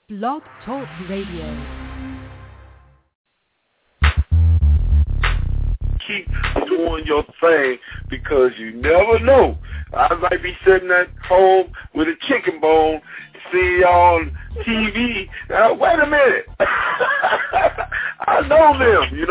Blog Talk Radio. Keep doing your thing because you never know. I might be sitting at home with a chicken bone, see y'all on TV. Now, wait a minute. I know them, you know.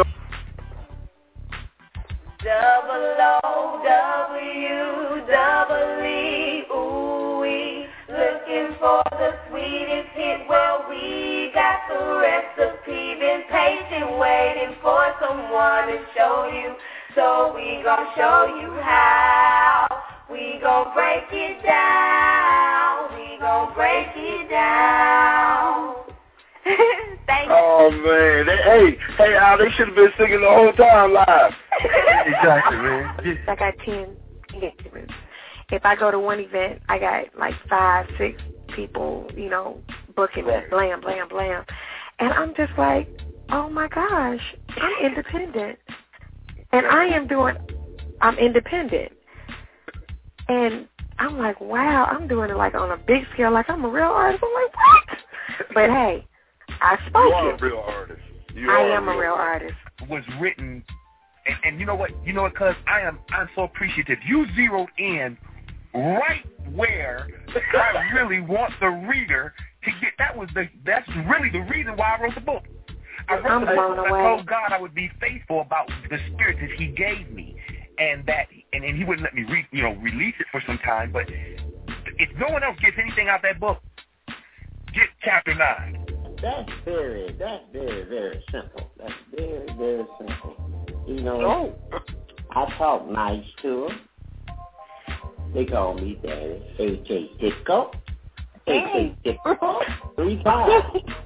WOWE, ooh-wee, looking for the sweetest hit. Well, we got the recipe, been patient, waiting for someone to show you. So we gon' show you how. We gon' break it down. We gon' break it down. Thank you. Oh, man. Hey, Al, they should have been singing the whole time live. Exactly, man. I got 10 engagement. If I go to one event, I got like 5, 6 people, you know, booking me, blam, blam, blam. And I'm just like, oh, my gosh, I'm independent. And I'm independent. And I'm like, wow, I'm doing it like on a big scale, like I'm a real artist. I'm like, what? But, hey, I spoke You are it. a real artist. I am a real artist. Was written, and you know what, cuz I'm so appreciative. You zeroed in right where I really want the reader to get. That's really the reason why I wrote the book. I wrote the book because I told God I would be faithful about the spirit that He gave me, and He wouldn't let me release it for some time. But if no one else gets anything out of that book, get chapter 9. That's very, very simple. That's very, very simple. You know, I talk nice to them. They call me Daddy. A.K. Dicko. A.K. Dicko. 3 times.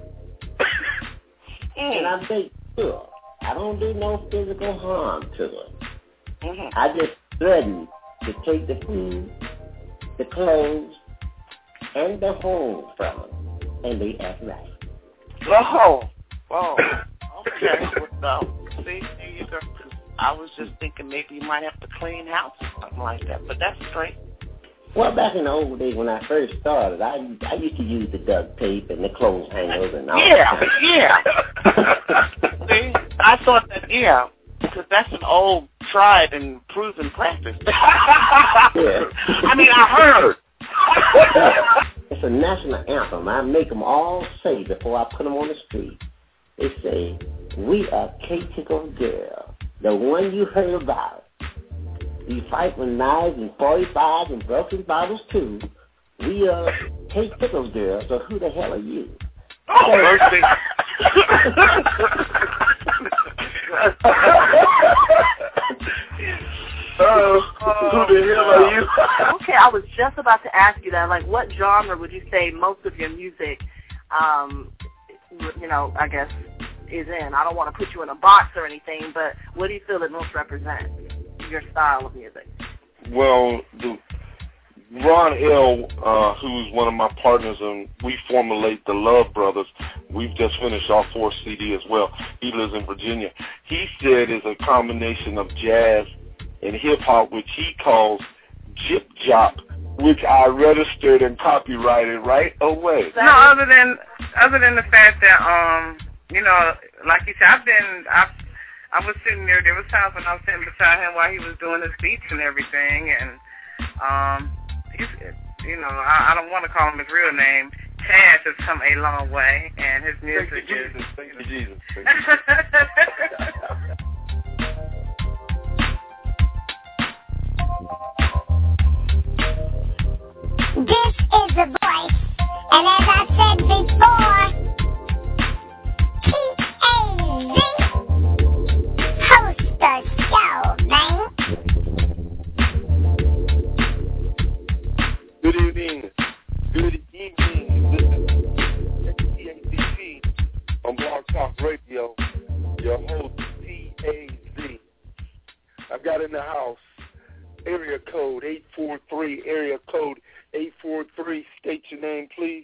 And I make sure I don't do no physical harm to them. I just threaten to take the food, the clothes, and the home from them. And they act right. Oh, okay. Well, see, there you go. I was just thinking maybe you might have to clean house or something like that, but that's great. Well, back in the old days when I first started, I used to use the duct tape and the clothes hangers and all that. Yeah. See, I thought that, because that's an old, tried and proven practice. Yeah. I mean, I heard. It's a national anthem. I make them all say before I put them on the street. They say, we are K-Tickle's girl, the one you heard about. You fight with knives and 45s and broken bottles too. We are K-Tickle's girl, so who the hell are you? Oh, mercy. Who the hell are you? Okay, I was just about to ask you that. Like, what genre would you say most of your music, I guess, is in? I don't want to put you in a box or anything, but what do you feel it most represents, your style of music? Well, Ron L., who's one of my partners, and we formulate the Love Brothers. We've just finished our 4th CD as well. He lives in Virginia. He said it's a combination of jazz and hip-hop, which he calls Jip Jop, which I registered and copyrighted right away. No, other than the fact that, like you said, I was sitting there. There was times when I was sitting beside him while he was doing his beats and everything, and I don't want to call him his real name. Chaz has come a long way, and his music is. Thank you, Jesus. This is The Voice, and as I said before, T-A-Z, host the show, man. Good evening. This is TACP on Blog Talk Radio, your host, T-A-Z. I've got in the house area code 843, area code 843. State your name, please.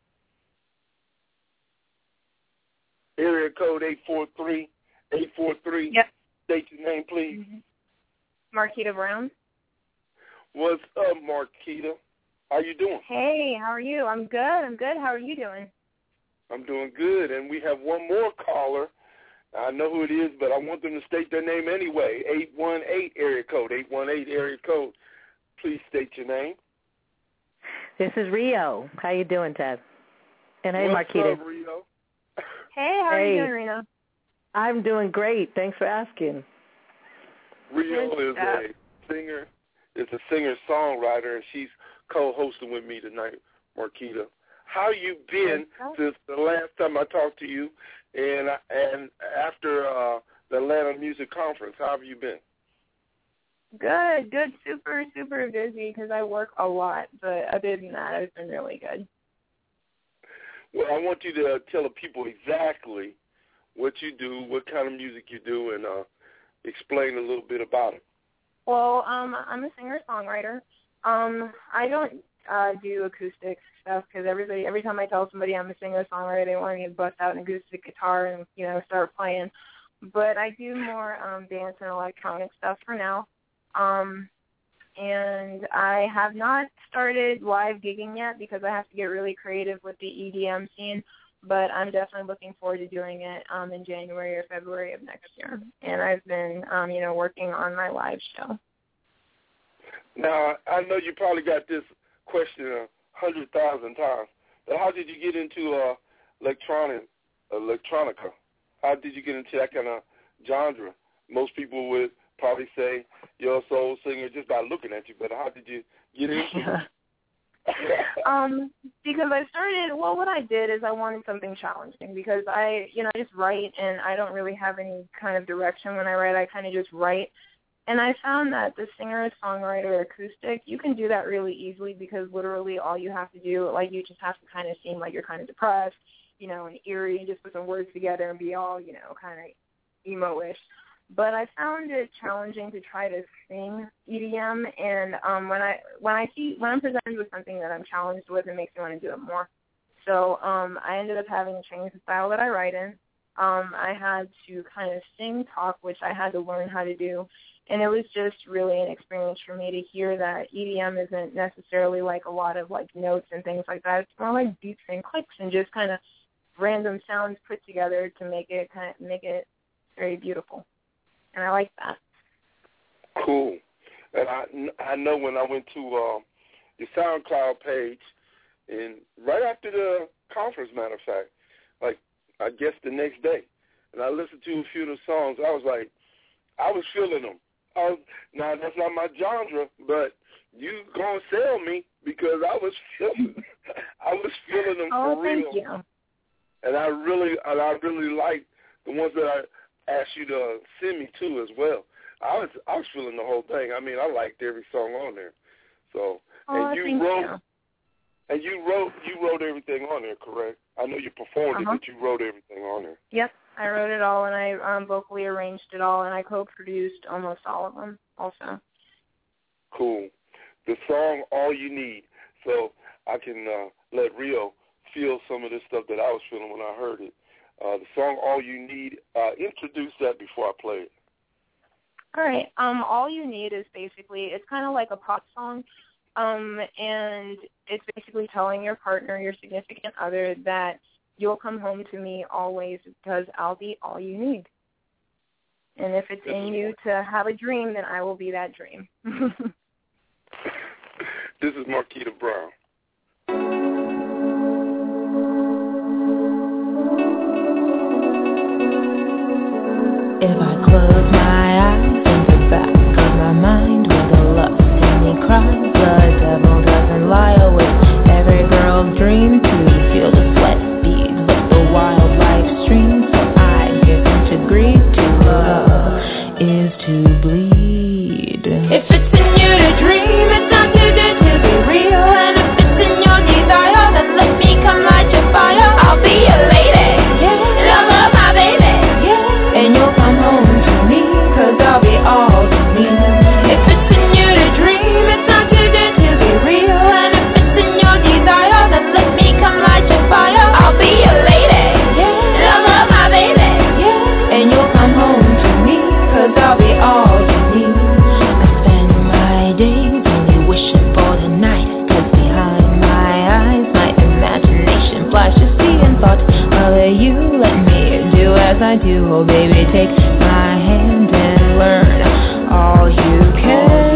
Area code 843. Yep. State your name, please. Marquita Brown. What's up, Marquita? How you doing? Hey, how are you? I'm good. How are you doing? I'm doing good, and we have one more caller. I know who it is, but I want them to state their name anyway. 818 area code. 818 area code. Please state your name. This is Rio. How you doing, Ted? And hey, Marquita. What's up, Rio? Hey, how are you doing, Rena? I'm doing great. Thanks for asking. Rio is a singer. Is a singer-songwriter, and she's co-hosting with me tonight, Marquita. How you been since the last time I talked to you, and after the Atlanta Music Conference? How have you been? Good. Super, super busy because I work a lot, but other than that, I've been really good. Well, I want you to tell the people exactly what you do, what kind of music you do, and explain a little bit about it. Well, I'm a singer-songwriter. I don't do acoustic stuff because every time I tell somebody I'm a singer-songwriter, they want me to bust out an acoustic guitar and, start playing. But I do more dance and electronic stuff for now. And I have not started live gigging yet because I have to get really creative with the EDM scene. But I'm definitely looking forward to doing it in January or February of next year. And I've been, working on my live show. Now, I know you probably got this question 100,000 times, but how did you get into electronica? How did you get into that kind of genre? Most people would probably say you're a soul singer just by looking at you, but how did you get into it? Because I started, what I did is I wanted something challenging because I just write and I don't really have any kind of direction when I write. I kind of just write. And I found that the singer-songwriter acoustic, you can do that really easily because literally all you have to do, you just have to kind of seem like you're kind of depressed, and eerie, and just put some words together and be all, kind of emo-ish. But I found it challenging to try to sing EDM, and when I'm presented with something that I'm challenged with, it makes me want to do it more. So I ended up having to change the style that I write in. I had to kind of sing talk, which I had to learn how to do, and it was just really an experience for me to hear that EDM isn't necessarily like a lot of notes and things like that. It's more like beats and clicks and just kind of random sounds put together to make it very beautiful. And I like that. Cool. And I know when I went to your SoundCloud page, and right after the conference, matter of fact, I guess the next day, and I listened to a few of the songs, I was feeling them. Now, that's not my genre, but you gonna sell me because I was feeling them for real. Thank you. And I really like the ones that I asked you to send me to as well. I was feeling the whole thing. I mean, I liked every song on there. So, you wrote everything on there, correct? I know you performed it, but you wrote everything on there. Yep, I wrote it all, and I vocally arranged it all, and I co-produced almost all of them also. Cool. The song All You Need, so I can let Rio feel some of this stuff that I was feeling when I heard it. The song All You Need, introduce that before I play it. All right. All You Need is basically, it's kind of like a pop song, and it's basically telling your partner, your significant other, that you'll come home to me always because I'll be all you need. And if it's in you to have a dream, then I will be that dream. This is Marquita Brown. If I close my eyes in the back of my mind where the lust in me cries, the devil doesn't lie awake. Every girl's dream to feel the sweat beads of the wild life stream. So I get to grieve. To love is to bleed. If it's in you to dream, it's not too good to be real. And if it's in your desire, then let me come light your fire. I'll be your lady, and I'll love my baby, and you'll come home I do. Oh baby, take my hand and learn all you can.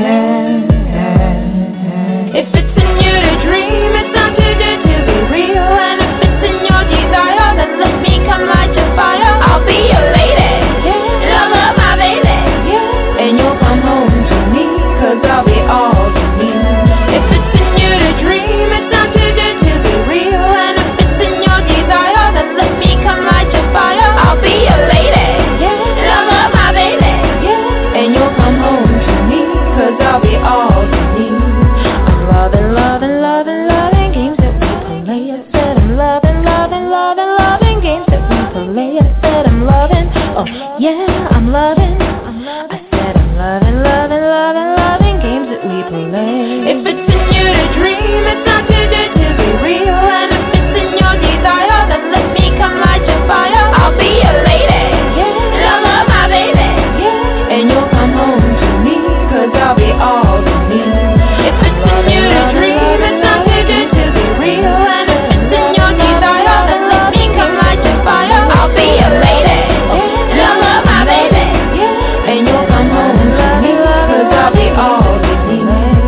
If it's in you to dream, it's not too good to be real. And if it's in your desire, then let me come light your fire. I'll be your lady, love of my baby, and you'll come home to me, 'cause I'll be all you need. If it's in you to dream, it's not too good to be real. And if it's in your desire, then let me come light your fire. I'll be your lady, love of my baby, and you'll come home to me, 'cause I'll be all you need. I'm loving, loving, loving, loving games that we play. I said I'm loving, loving, loving, loving games that we play. I said I'm loving, oh yeah, I'm loving. I said I'm loving, loving, loving, loving games that we play. If it's in you to dream, it's not too good to be real. And if it's in your desire, then let me come light your fire. I'll be your lady, love of my baby, and you'll come home to me, 'cause I'll be all you need. If it's in you to dream, it's not too good to be real. And if it's in your desire, then let me come light your fire. I'll be your lady, love of my baby, and you'll come home to me, 'cause I'll be all you need.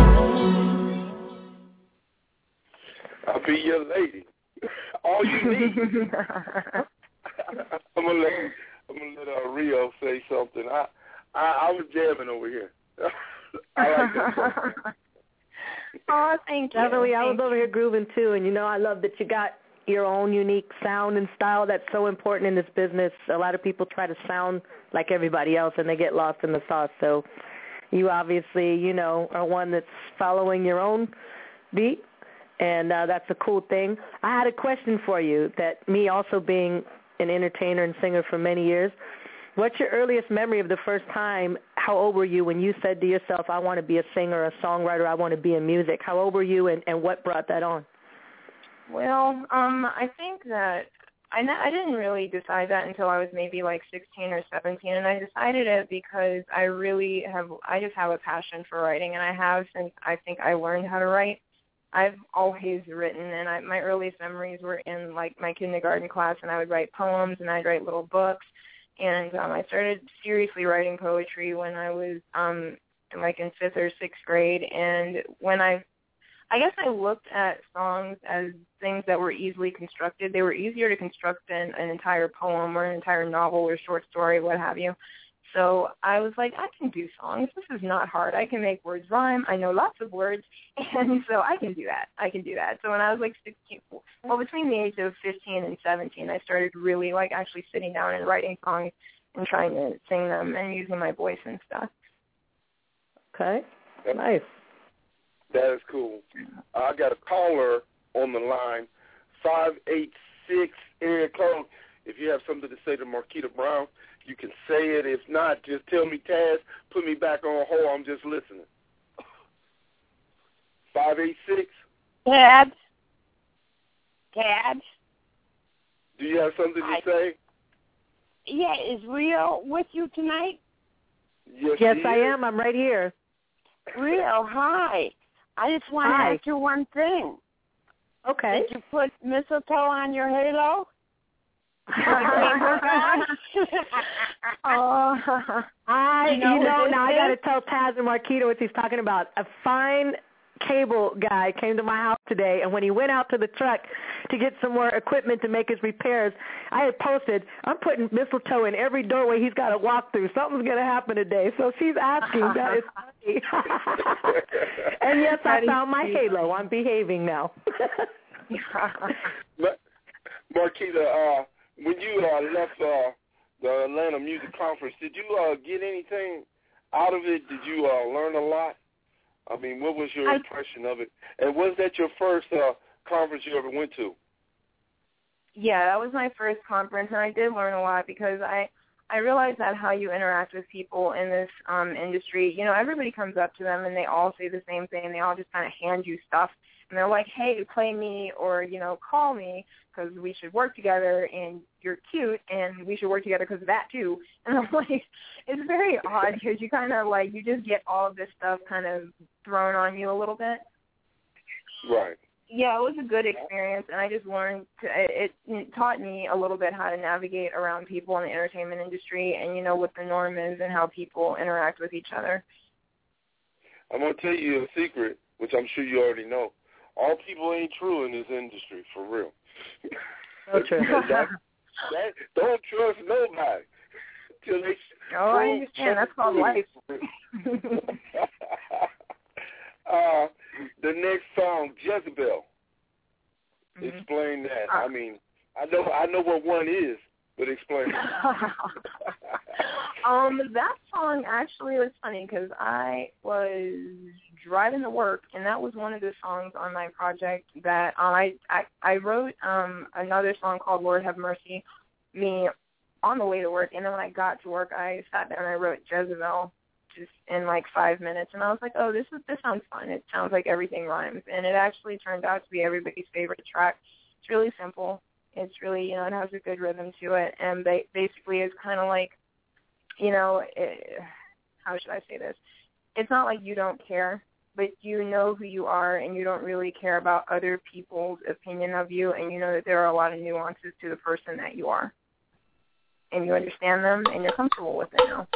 I'll be your lady. All you need. I'm gonna let Rio say something. I was jamming over here. I like that song. Oh, thank you. Definitely, I was over here grooving too, and I love that you got your own unique sound and style. That's so important in this business. A lot of people try to sound like everybody else, and they get lost in the sauce. So you obviously, are one that's following your own beat, and that's a cool thing. I had a question for you that me also being an entertainer and singer for many years, what's your earliest memory of the first time? How old were you when you said to yourself, I want to be a singer, a songwriter, I want to be in music? How old were you, and what brought that on? Well, I think that I didn't really decide that until I was maybe like 16 or 17, and I decided it because I just have a passion for writing, and I have since I think I learned how to write. I've always written, and my earliest memories were in like my kindergarten class, and I would write poems and I'd write little books. And I started seriously writing poetry when I was like in 5th or 6th grade. And when I guess I looked at songs as things that were easily constructed. They were easier to construct than an entire poem or an entire novel or short story, what have you. So I was like, I can do songs. This is not hard. I can make words rhyme. I know lots of words, and so I can do that. So when I was like 16, well, between the age of 15 and 17, I started really like actually sitting down and writing songs and trying to sing them and using my voice and stuff. Okay, nice. That is cool. I got a caller on the line, 586 area code. If you have something to say to Marquita Brown, you can say it. If not, just tell me, Taz, put me back on hold. I'm just listening. 586. Tabs. Do you have something to say? Yeah, is Rio with you tonight? Yes, I am. I'm right here. Rio, hi. I just want to ask you one thing. Okay. Did you put mistletoe on your halo? Now I got to tell Taz and Marquita what he's talking about. A fine cable guy came to my house today, and when he went out to the truck to get some more equipment to make his repairs, I had posted, I'm putting mistletoe in every doorway he's got to walk through. Something's going to happen today. So she's asking. That is funny. And yes, I found my halo. I'm behaving now. Marquita, when you left the Atlanta Music Conference, did you get anything out of it? Did you learn a lot? I mean, what was your impression of it? And was that your first conference you ever went to? Yeah, that was my first conference, and I did learn a lot because I realized that how you interact with people in this industry, everybody comes up to them and they all say the same thing. They all just kind of hand you stuff. And they're like, hey, play me or, call me because we should work together and you're cute and we should work together because of that too. And I'm like, it's very odd because you kind of you just get all of this stuff kind of thrown on you a little bit. Right. Yeah, it was a good experience, and I just learned it taught me a little bit how to navigate around people in the entertainment industry and, what the norm is and how people interact with each other. I'm going to tell you a secret, which I'm sure you already know. All people ain't true in this industry, for real. So true. Don't trust nobody. Till they I understand. That's called life. The next song, Jezebel. Explain that. I mean, I know what one is, but explain it. That song actually was funny because I was driving to work, and that was one of the songs on my project that I wrote another song called Lord Have Mercy Me on the way to work, and then when I got to work, I sat down and I wrote Jezebel just in like 5 minutes, and I was like, oh, this sounds fun. It sounds like everything rhymes, and it actually turned out to be everybody's favorite track. It's really simple. It's really, it has a good rhythm to it, and basically it's kind of like, how should I say this? It's not like you don't care, but you know who you are, and you don't really care about other people's opinion of you, and you know that there are a lot of nuances to the person that you are, and you understand them, and you're comfortable with it now.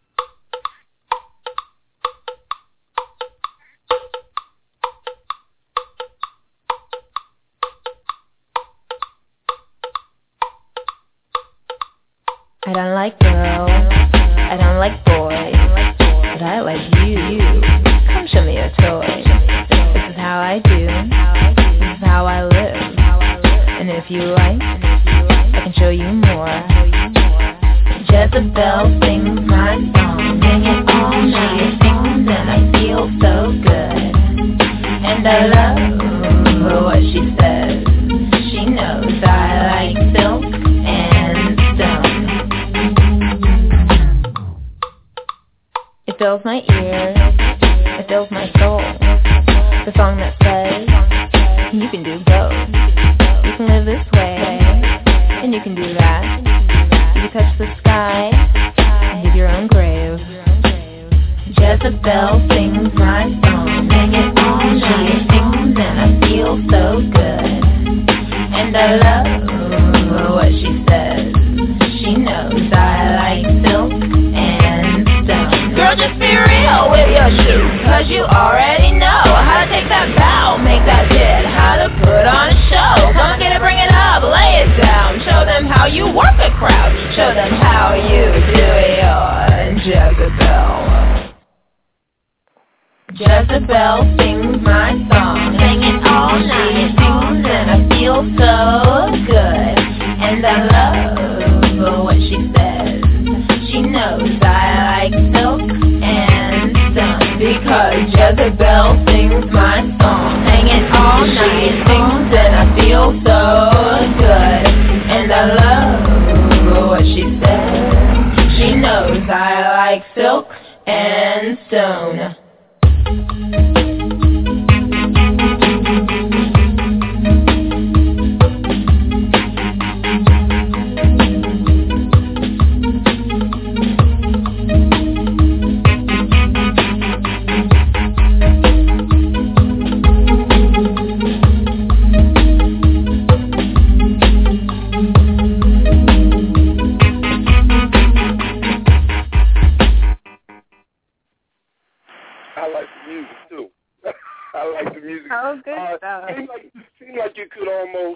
I don't like girls, I don't like boys, but I like you. Come show me your toy. This is how I do, this is how I live. And if you like, I can show you more. Jezebel sings my song, sing it all night, sings and I feel so good. And I love what she says. She knows I like silk and stone. It fills my ears, it fills my soul. The song that says, you can do both. You can live this way, and you can do that. You can touch the sky, and dig your own grave. Jezebel sings my song, sing it all night, sings and I feel so good. And I love what she says. She knows I like silk and stone. Girl, just be real with your shoes, cause you already know how to take that bow, make that hit, how to put on a show. Come get it, bring it up, lay it down. Show them how you work a crowd. Show them how you do your Jezebel. Jezebel sings my song, sing it all night, it sings and I feel so good. And I love what she says. She knows I like silk and stone. Because Jezebel sings my song, sing it all night, it sings and I feel so good. And I love what she says. She knows I like silk and stone. Oh, good stuff. Seems like you could almost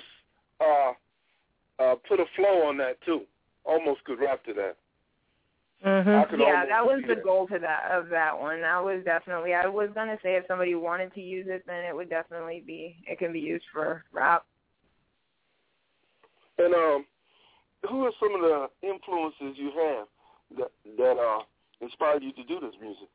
put a flow on that too. Almost could rap to that. Mm-hmm. Yeah, that was the goal of that one. That was definitely. I was gonna say if somebody wanted to use it, then it would definitely be. It can be used for rap. And who are some of the influences you have that inspired you to do this music?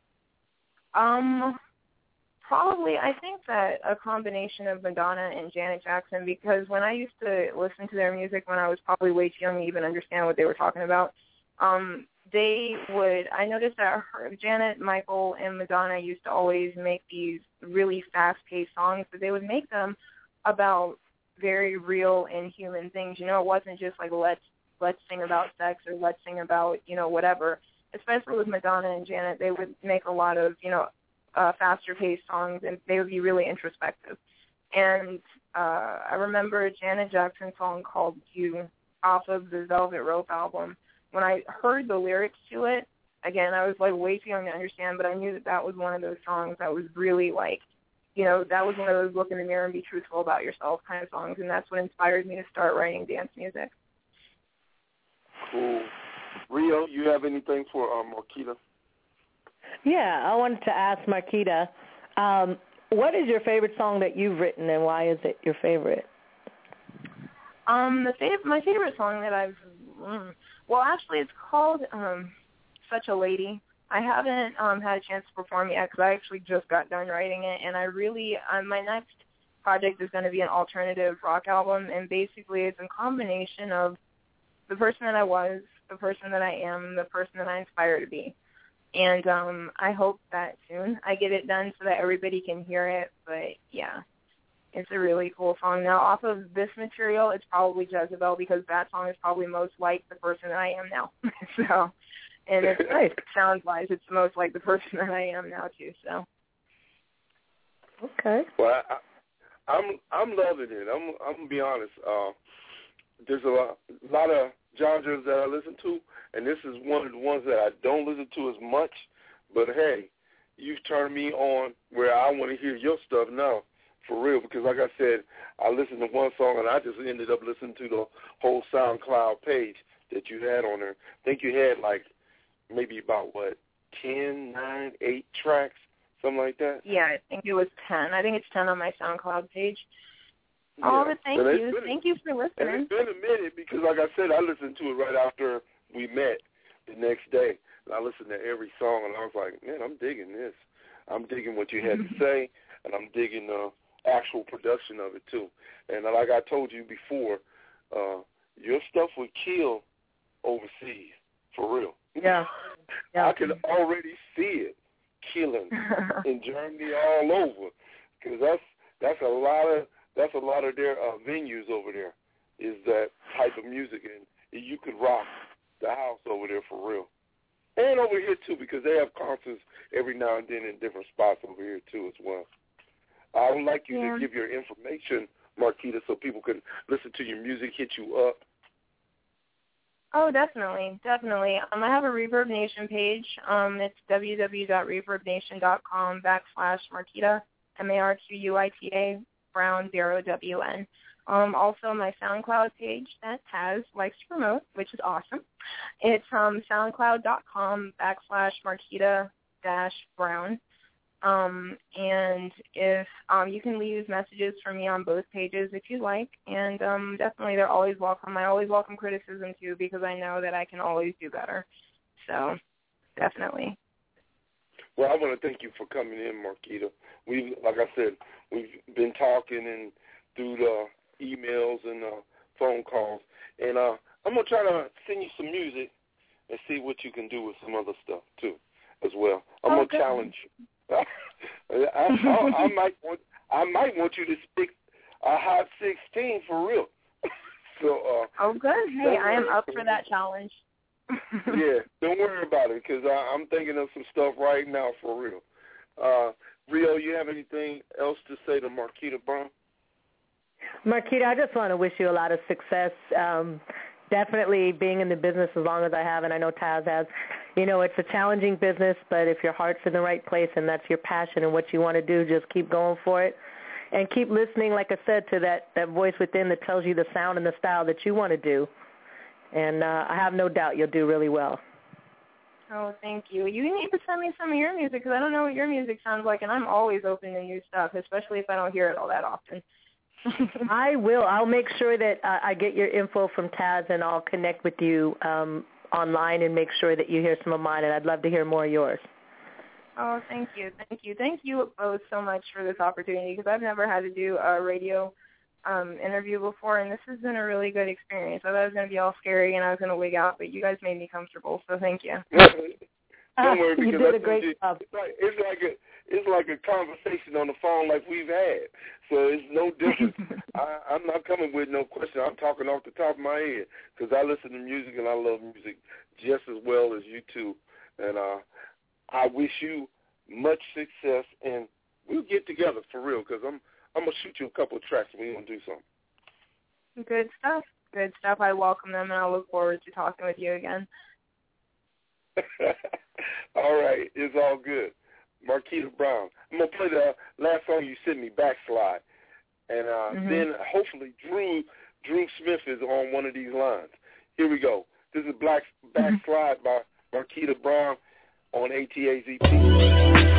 Probably, I think that a combination of Madonna and Janet Jackson, because when I used to listen to their music when I was probably way too young to even understand what they were talking about, I noticed that Janet, Michael, and Madonna used to always make these really fast-paced songs, but they would make them about very real and human things. It wasn't just like let's sing about sex or let's sing about, whatever. Especially with Madonna and Janet, they would make a lot of, faster-paced songs, and they would be really introspective. And I remember a Janet Jackson song called You off of the Velvet Rope album. When I heard the lyrics to it, again, I was like way too young to understand, but I knew that that was one of those songs that was really like, you know, that was one of those look in the mirror and be truthful about yourself kind of songs, and that's what inspired me to start writing dance music. Cool. Rio, you have anything for Marquita? Yeah, I wanted to ask Marquita, what is your favorite song that you've written, and why is it your favorite? My favorite song that I've, well, actually, it's called Such a Lady. I haven't had a chance to perform yet because I actually just got done writing it, and I really, my next project is going to be an alternative rock album, and basically it's a combination of the person that I was, the person that I am, the person that I aspire to be. And I hope that soon I get it done so that everybody can hear it, but yeah. It's a really cool song. Now, off of this material, it's probably Jezebel because that song is probably most like the person that I am now. So, and it's nice. Sound-wise, it's most like the person that I am now too. So. Okay. Well, I'm loving it. I'm gonna be honest. There's a lot of genres that I listen to, and this is one of the ones that I don't listen to as much. But hey, you've turned me on where I want to hear your stuff now. For real, because like I said, I listened to one song and I just ended up listening to the whole SoundCloud page that you had on there. I think you had like maybe about, 10, 9, 8 tracks, something like that? Yeah, I think it was 10. I think it's 10 on my SoundCloud page. Yeah. Oh, but thank you. Thank you for listening. And it's been a minute because, like I said, I listened to it right after we met the next day. And I listened to every song, and I was like, man, I'm digging this. I'm digging what you had to say, and I'm digging the actual production of it too. And like I told you before, your stuff would kill overseas, for real. Yeah. I can already see it killing in Germany all over, because that's a lot of their venues over there. Is that type of music, and you could rock the house over there for real. And over here too, because they have concerts every now and then in different spots over here too as well. I would like you to give your information, Marquita, so people can listen to your music, hit you up. Oh, definitely. I have a Reverb Nation page. It's www.reverbnation.com/Marquita, Marquita, Brown, 0WN. Also, my SoundCloud page that Taz likes to promote, which is awesome. It's soundcloud.com/Marquita-Brown. And if you can leave messages for me on both pages if you like, and definitely they're always welcome. I always welcome criticism too, because I know that I can always do better. So definitely. Well, I want to thank you for coming in, Marquita. Like I said, we've been talking and through the emails and phone calls, and I'm gonna try to send you some music and see what you can do with some other stuff too, as well. I'm gonna challenge you. I might want you to stick a hot 16 for real. So. Oh, good. Hey, I am up for that challenge. Yeah, don't worry about it, because I'm thinking of some stuff right now for real. Rio, you have anything else to say to Marquita Brown? Marquita, I just want to wish you a lot of success. Definitely being in the business as long as I have, and I know Taz has, it's a challenging business, but if your heart's in the right place and that's your passion and what you want to do, just keep going for it. And keep listening, like I said, to that voice within that tells you the sound and the style that you want to do. And I have no doubt you'll do really well. Oh, thank you. You need to send me some of your music, because I don't know what your music sounds like, and I'm always open to new stuff, especially if I don't hear it all that often. I will. I'll make sure that I get your info from Taz, and I'll connect with you online and make sure that you hear some of mine, and I'd love to hear more of yours. Oh, thank you. Thank you both so much for this opportunity, because I've never had to do a radio interview before, and this has been a really good experience. I thought it was going to be all scary and I was going to wig out, but you guys made me comfortable, so thank you. Don't worry, because you did a great job. It's like a conversation on the phone like we've had, so it's no different. I'm not coming with no question. I'm talking off the top of my head, because I listen to music and I love music just as well as you two, and I wish you much success, and we'll get together for real, because I'm gonna shoot you a couple of tracks and we're gonna do something. Good stuff. Good stuff. I welcome them, and I look forward to talking with you again. All right, it's all good. Marquita Brown. I'm gonna play the last song you sent me, Backslide, and then hopefully Drew Smith is on one of these lines. Here we go. This is Backslide by Marquita Brown on ATAZP.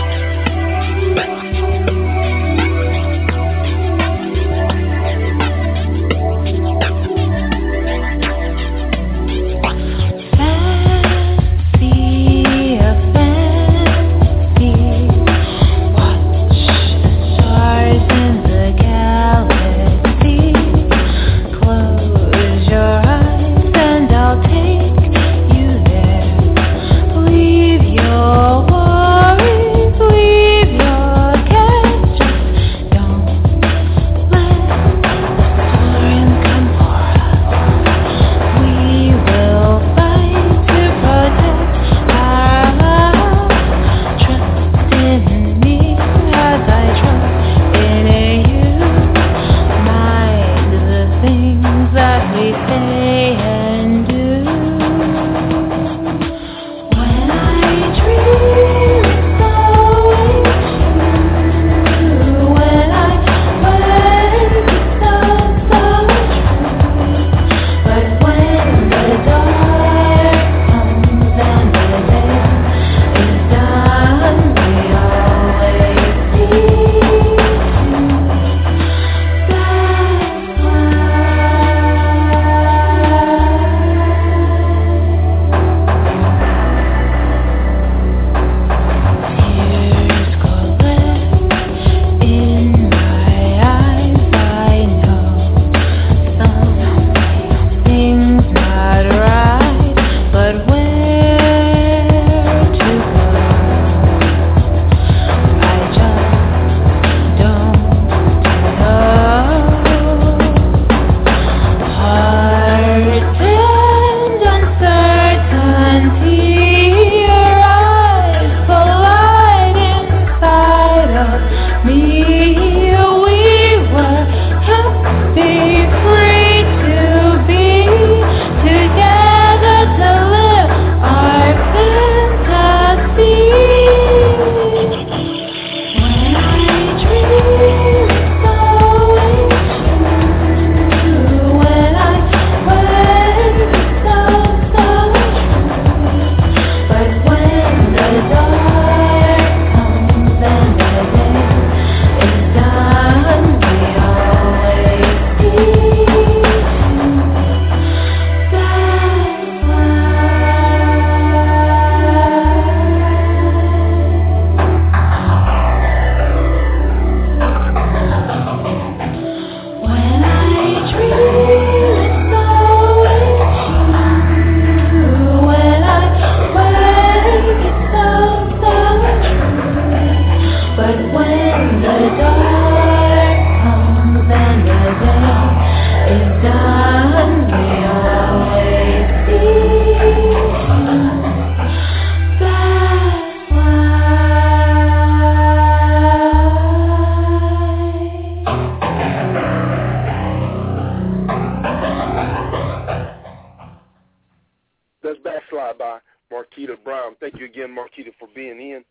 Marquita Brown. Thank you again, Marquita, for being in.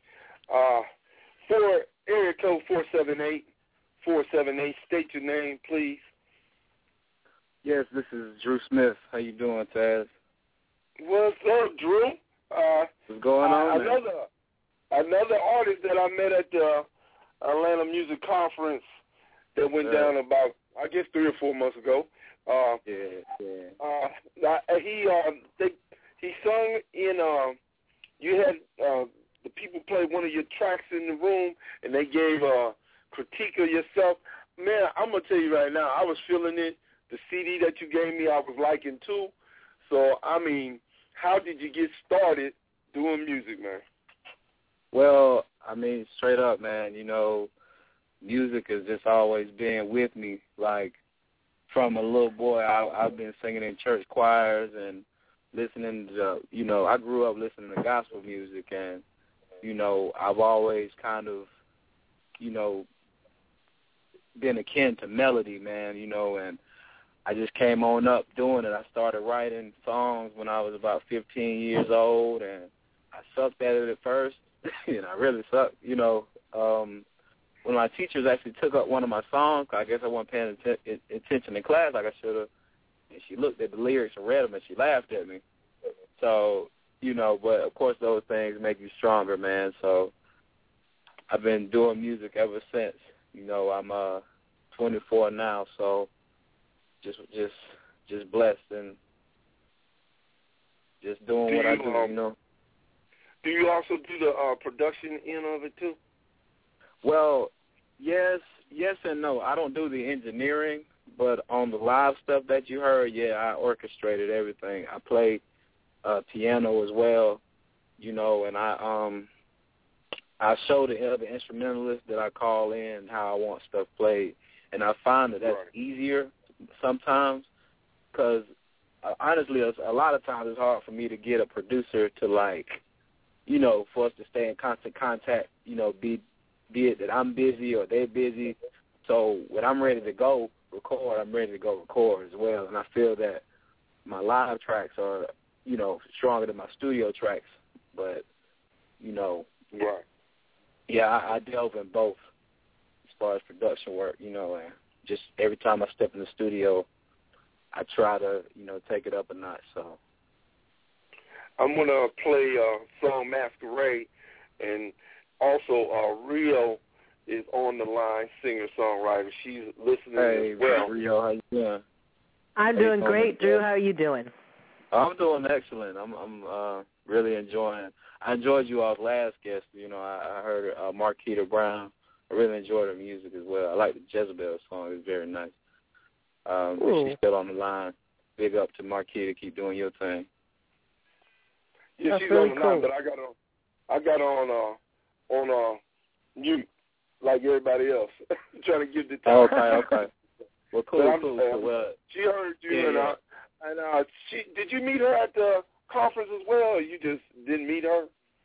For area code 478, state your name, please. Yes, this is Drew Smith. How you doing, Taz? What's up, Drew? What's going on? Another artist that I met at the Atlanta Music Conference that went down about, I guess, 3 or 4 months ago. He sung in. You had the people play one of your tracks in the room, and they gave a critique of yourself. Man, I'm gonna tell you right now, I was feeling it. The CD that you gave me, I was liking too. So, I mean, how did you get started doing music, man? Well, I mean, straight up, man, you know, music has just always been with me. Like, from a little boy, I've been singing in church choirs and listening to, you know, I grew up listening to gospel music, and, you know, I've always kind of, you know, been akin to melody, man, you know, and I just came on up doing it. I started writing songs when I was about 15 years old, and I sucked at it at first, and I really sucked, you know. When my teachers actually took up one of my songs, I guess I wasn't paying attention in class like I should have, and she looked at the lyrics and read them, and she laughed at me. So, you know, but, of course, those things make you stronger, man. So I've been doing music ever since. You know, I'm 24 now, so just blessed and just doing what I do, you know. Do you also do the production end of it too? Well, yes and no. I don't do the engineering, but on the live stuff that you heard, yeah, I orchestrated everything. I played piano as well, you know, and I show the other instrumentalists that I call in how I want stuff played, and I find that that's easier sometimes because, honestly, a lot of times it's hard for me to get a producer to, like, you know, for us to stay in constant contact, you know, be it that I'm busy or they're busy. So when I'm ready to go record, I'm ready to go record as well, and I feel that my live tracks are, you know, stronger than my studio tracks, but, you know, yeah, I delve in both as far as production work, you know, and just every time I step in the studio, I try to, you know, take it up a notch. So I'm going to play a song Masquerade, and also Rio is on the line, singer-songwriter. She's listening as well. Hey, Rio, how you doing? I'm doing great, Drew. How are you doing? I'm doing excellent. I'm really enjoying it. I enjoyed you all's last guest. You know, I heard Marquita Brown. I really enjoyed her music as well. I like the Jezebel song. It's very nice. She's still on the line. Big up to Marquita. Keep doing your thing. Yeah, That's she's really on the cool. line, but I got on mute like everybody else, trying to give the time. Okay. Well, cool. Well, she heard you, and did you meet her at the conference as well, or you just didn't meet her?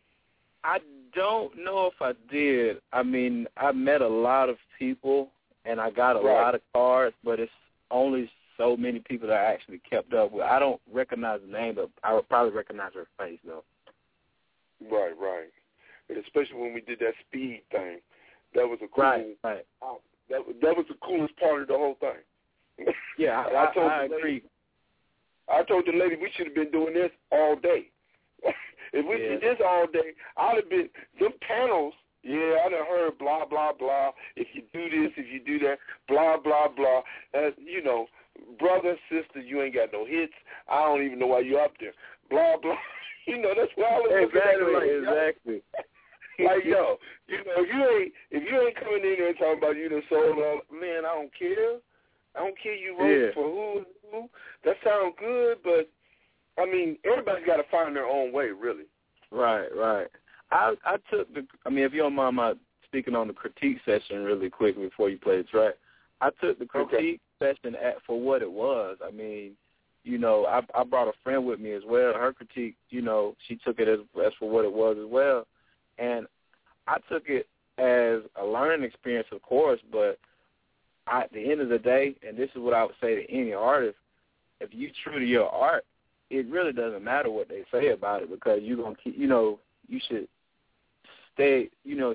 I don't know if I did. I mean, I met a lot of people, and I got a lot of cards, but it's only so many people that I actually kept up with. I don't recognize the name, but I would probably recognize her face, though. Right. And especially when we did that speed thing. That was a cool. Right. That was the coolest part of the whole thing. Yeah, I agree. I told the lady we should have been doing this all day. If we did this all day, I'd have been, them panels, I'd have heard blah, blah, blah. If you do this, if you do that, blah, blah, blah. You know, brother, sister, you ain't got no hits. I don't even know why you're up there. Blah, blah. You know, that's why I was looking at it like, exactly. Like, yo, you know, if you ain't coming in there and talking about you done sold all, man, I don't care. I don't care you wrote for who. That sounds good, but, I mean, everybody's got to find their own way, really. Right. I took if you don't mind my speaking on the critique session really quick before you play the track, I took the critique session for what it was. I mean, you know, I brought a friend with me as well. Her critique, you know, she took it as for what it was as well. And I took it as a learning experience, of course, but at the end of the day, and this is what I would say to any artist, if you're true to your art, it really doesn't matter what they say about it because you're going to keep, you know, you should stay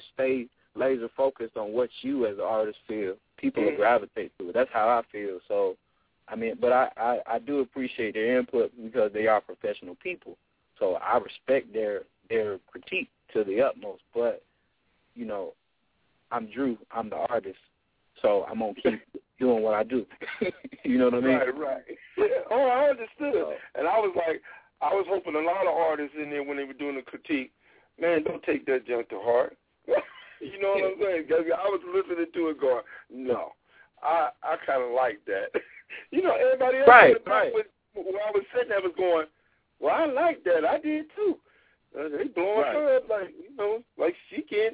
laser focused on what you as an artist feel. People will gravitate to it. That's how I feel. So, I mean, but I do appreciate their input because they are professional people. So I respect their critique to the utmost. But, you know, I'm Drew. I'm the artist. So I'm going to keep doing what I do. You know what I mean? Right. Yeah. Oh, I understood. And I was hoping a lot of artists in there when they were doing the critique, man, don't take that junk to heart. You know what I'm saying? I was listening to it going, no, I kind of like that. You know, everybody else where I was sitting there was going, well, I like that. I did too. They blowing her up like, you know, like she can't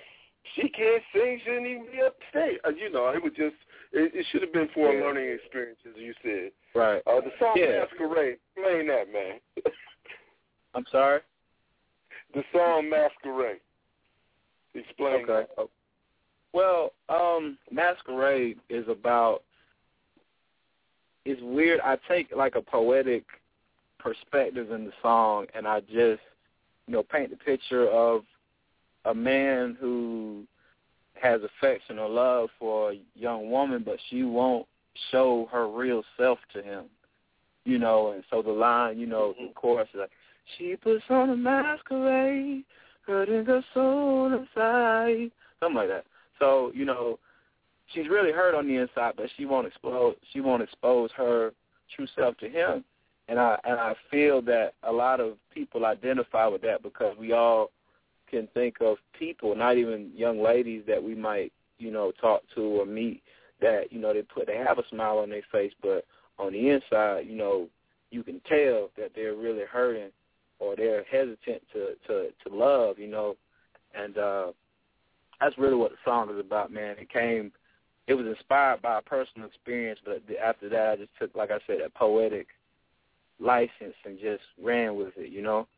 sing, shouldn't even be upstate. You know, it was just, it should have been for a learning experience, as you said. Right. The song Masquerade, explain that, man. I'm sorry? The song Masquerade. Explain that. Well, Masquerade is about, it's weird. I take like a poetic perspective in the song, and I just, paint the picture of a man who has affection or love for a young woman, but she won't show her real self to him, and so the line, the chorus is like, she puts on a masquerade, hurting her soul inside, something like that. So, she's really hurt on the inside, but she won't expose her true self to him. And I feel that a lot of people identify with that because we all can think of people, not even young ladies that we might, talk to or meet that, they have a smile on their face, but on the inside, you can tell that they're really hurting or they're hesitant to love, and that's really what the song is about, man. It was inspired by a personal experience, but after that I just took, like I said, a poetic license and just ran with it,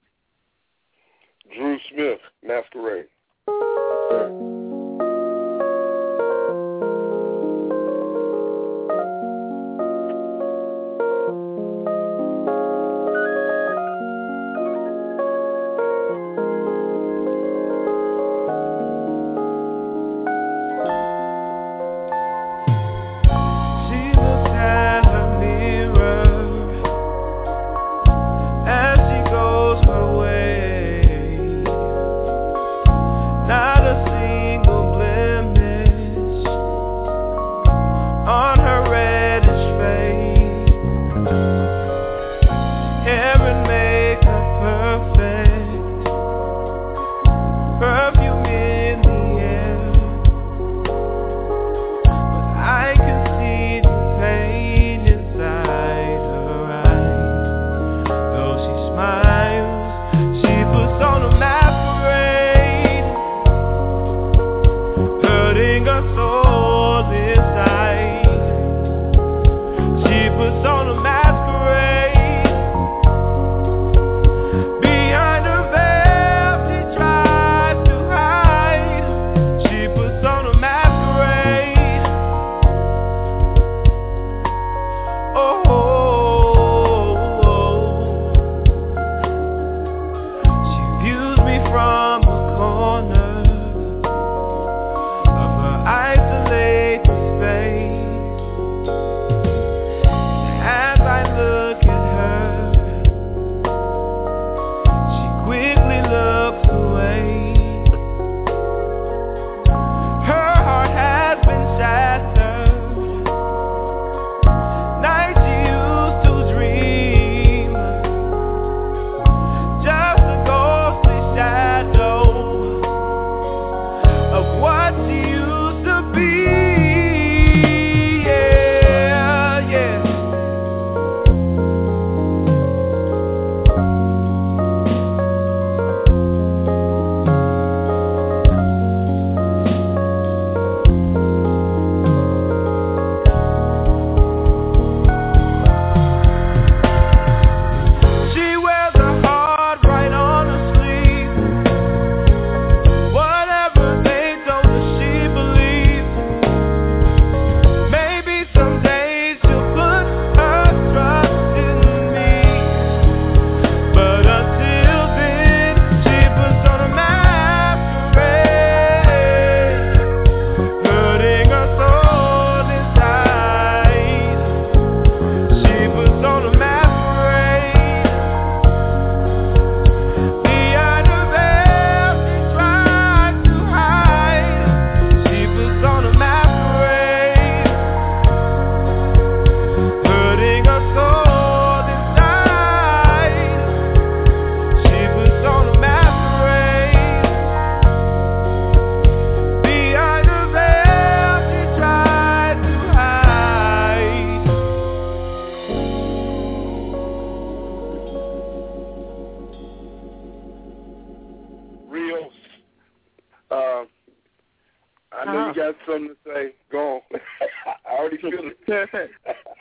Drew Smith, Masquerade. I know you got something to say. Go on. I already feel it.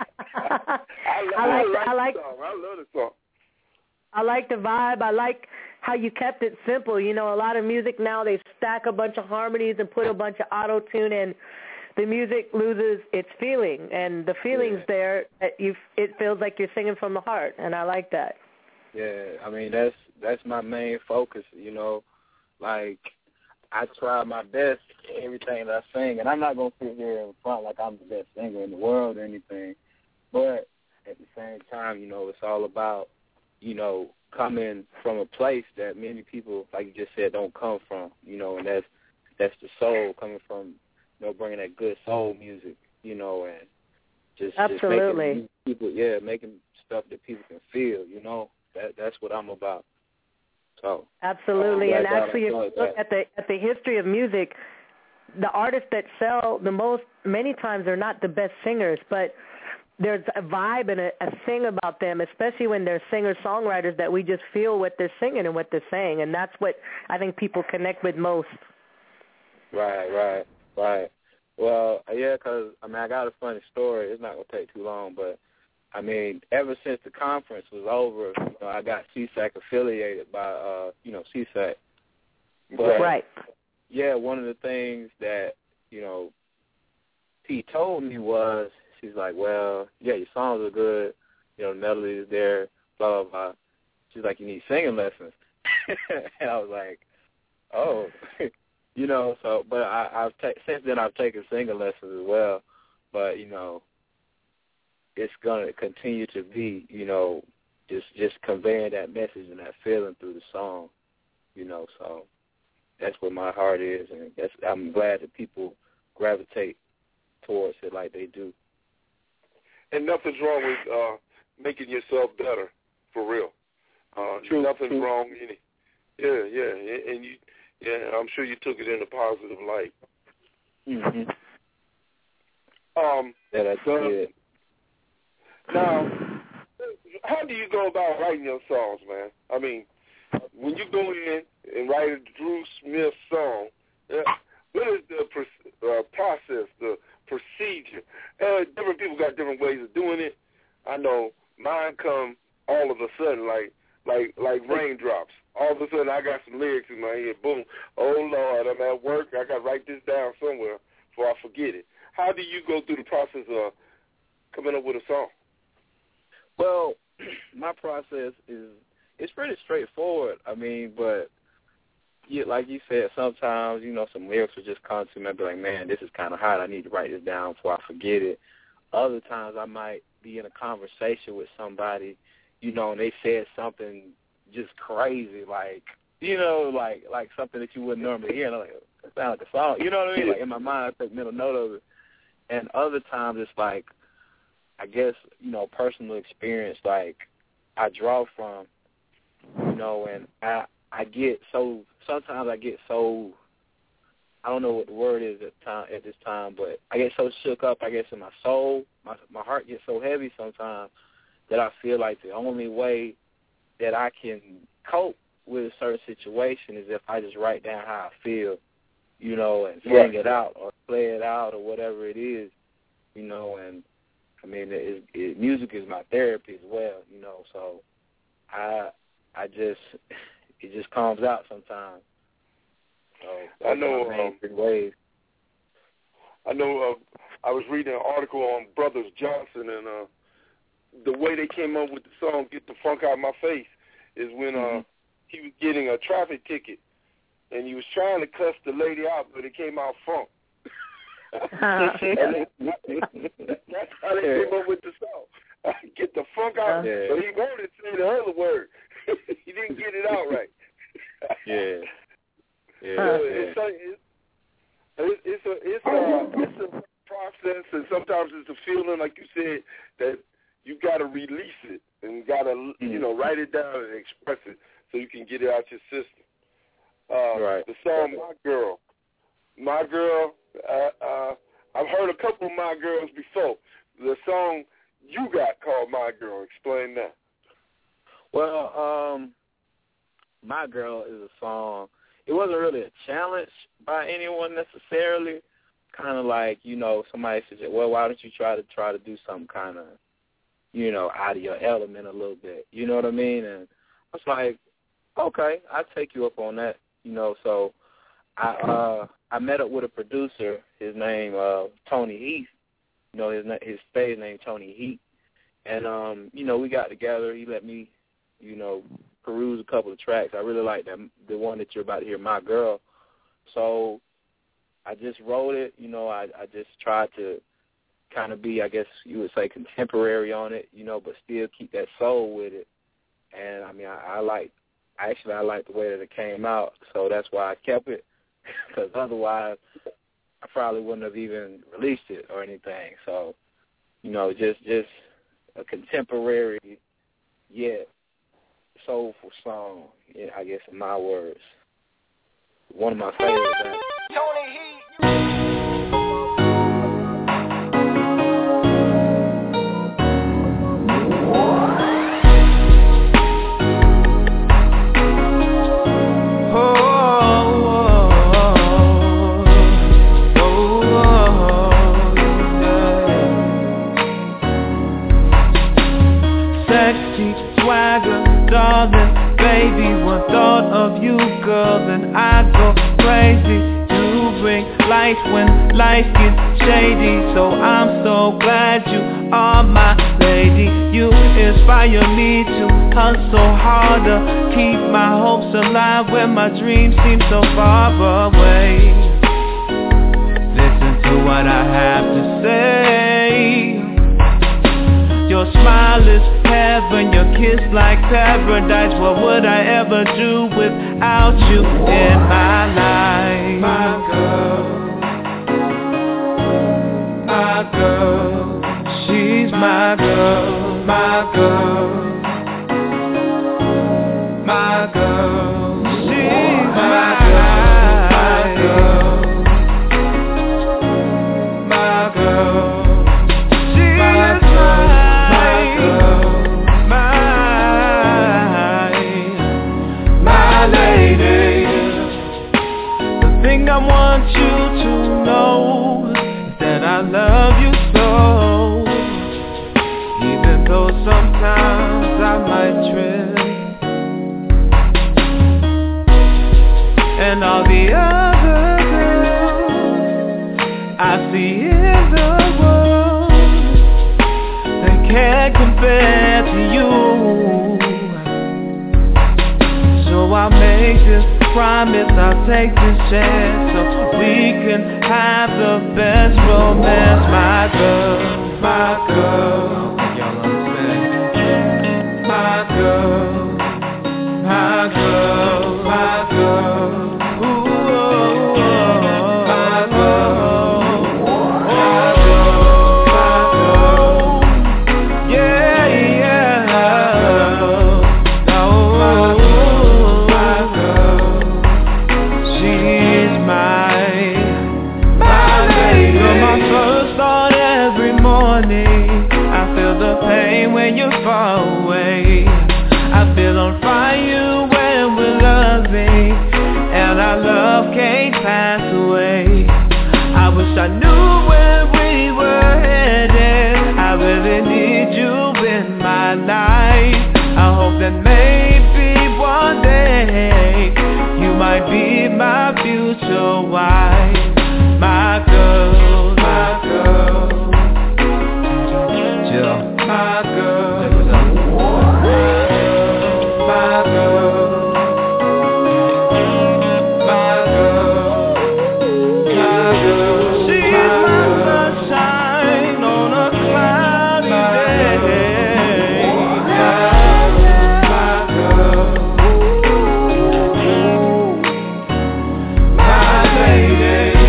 I like the song. I love the song. I like the vibe. I like how you kept it simple. You know, a lot of music now, they stack a bunch of harmonies and put a bunch of auto-tune, and the music loses its feeling. And the feeling's there. It feels like you're singing from the heart, and I like that. Yeah, I mean, that's my main focus, you know. Like, I try my best in everything that I sing, and I'm not going to sit here in front like I'm the best singer in the world or anything. But at the same time, you know, it's all about, you know, coming from a place that many people, like you just said, don't come from, you know, and that's the soul coming from, you know, bringing that good soul music, you know, and just making people, making stuff that people can feel, you know. That's what I'm about. So absolutely, and actually, if you look at the history of music, the artists that sell the most, many times, are not the best singers, but there's a vibe and a thing about them, especially when they're singer-songwriters, that we just feel what they're singing and what they're saying, and that's what I think people connect with most. Right. Well, yeah, because, I mean, I got a funny story. It's not going to take too long, but, I mean, ever since the conference was over, you know, I got CSAC affiliated by, you know, CSAC. But, right. Yeah, one of the things that, you know, T told me was, she's like, well, yeah, your songs are good, you know, the melody is there, blah, blah, blah. She's like, you need singing lessons. And I was like, oh, you know, so, but since then I've taken singing lessons as well, but, you know, it's going to continue to be, you know, just conveying that message and that feeling through the song, you know, so that's what my heart is, and I'm glad that people gravitate towards it like they do. And nothing's wrong with making yourself better, for real. True. Nothing's wrong in it. Yeah, and I'm sure you took it in a positive light. Mm-hmm. Yeah, that's good. Now, how do you go about writing your songs, man? I mean, when you go in and write a Drew Smith song, what is the process, the procedure? Different people got different ways of doing it. I know mine come all of a sudden, like raindrops. All of a sudden, I got some lyrics in my head. Boom! Oh Lord, I'm at work. I got to write this down somewhere before I forget it. How do you go through the process of coming up with a song? Well, my process it's pretty straightforward. I mean, but like you said, sometimes, you know, some lyrics will just come to me and be like, man, this is kind of hot. I need to write this down before I forget it. Other times I might be in a conversation with somebody, you know, and they said something just crazy, like, you know, like something that you wouldn't normally hear. And I'm like, it sounds like a song. You know what I mean? Like, in my mind, I take mental note of it. And other times it's like, I guess, you know, personal experience, like, I draw from, you know, and I get so, sometimes I get so, I don't know what the word is at this time, but I get so shook up, I guess, in my soul. My heart gets so heavy sometimes that I feel like the only way that I can cope with a certain situation is if I just write down how I feel, you know, and sing it out or play it out or whatever it is, you know, and I mean, music is my therapy as well, you know, so it just comes out sometimes. So I know. I was reading an article on Brothers Johnson, and the way they came up with the song "Get the Funk Out of My Face" is when he was getting a traffic ticket, and he was trying to cuss the lady out, but it came out funk. That's how they came up with the song. Get the funk out. Yeah. But he wanted to say the other word. He didn't get it out right. It's a process, and sometimes it's a feeling, like you said, that you got to release it and got to, you know, write it down and express it so you can get it out your system. The song My Girl, I've heard a couple of My Girls before. The song you got called My Girl, explain that. Well, My Girl is a song. It wasn't really a challenge by anyone necessarily. Kind of like, you know, somebody said, well, why don't you try to do something kind of, you know, out of your element a little bit. You know what I mean? And I was like, okay, I'll take you up on that. You know, so I met up with a producer. His name Tony Heath. You know, his stage name Tony Heath. And you know, we got together. He let me, you know, peruse a couple of tracks. I really like the one that you're about to hear, My Girl. So I just wrote it. You know, I just tried to kind of be, I guess you would say, contemporary on it, you know, but still keep that soul with it. And I mean, I like the way that it came out, so that's why I kept it, because otherwise I probably wouldn't have even released it or anything. So, you know, just a contemporary yet soulful song, I guess, in my words. One of my favorites. Tony Heat. Darling, baby, one thought of you, girl, then I go crazy. You bring light when life gets shady, so I'm so glad you are my lady. You inspire me to hustle harder, keep my hopes alive when my dreams seem so far away. Listen to what I have to say. Your smile is heaven, your kiss like paradise. What would I ever do without you in my life? My girl, she's my girl, my girl, my girl, she's my girl, my girl. I want you to know that I love you so, even though sometimes I might trip, and all the other girls I see in the world, they can't compare to you. So I make this promise, I'll take this chance so we can have the best romance. My girl, my girl, y'all understand? My girl, my girl, my girl. When you're far away, I feel on fire when we're loving, and our love can't pass away. I wish I knew where we were headed. I really need you in my life. I hope that maybe one day you might be my future wife. My girl, my girl, Jill. My girl, my girl, my girl, my girl. She's my sunshine on a cloudy day. My girl, my lady.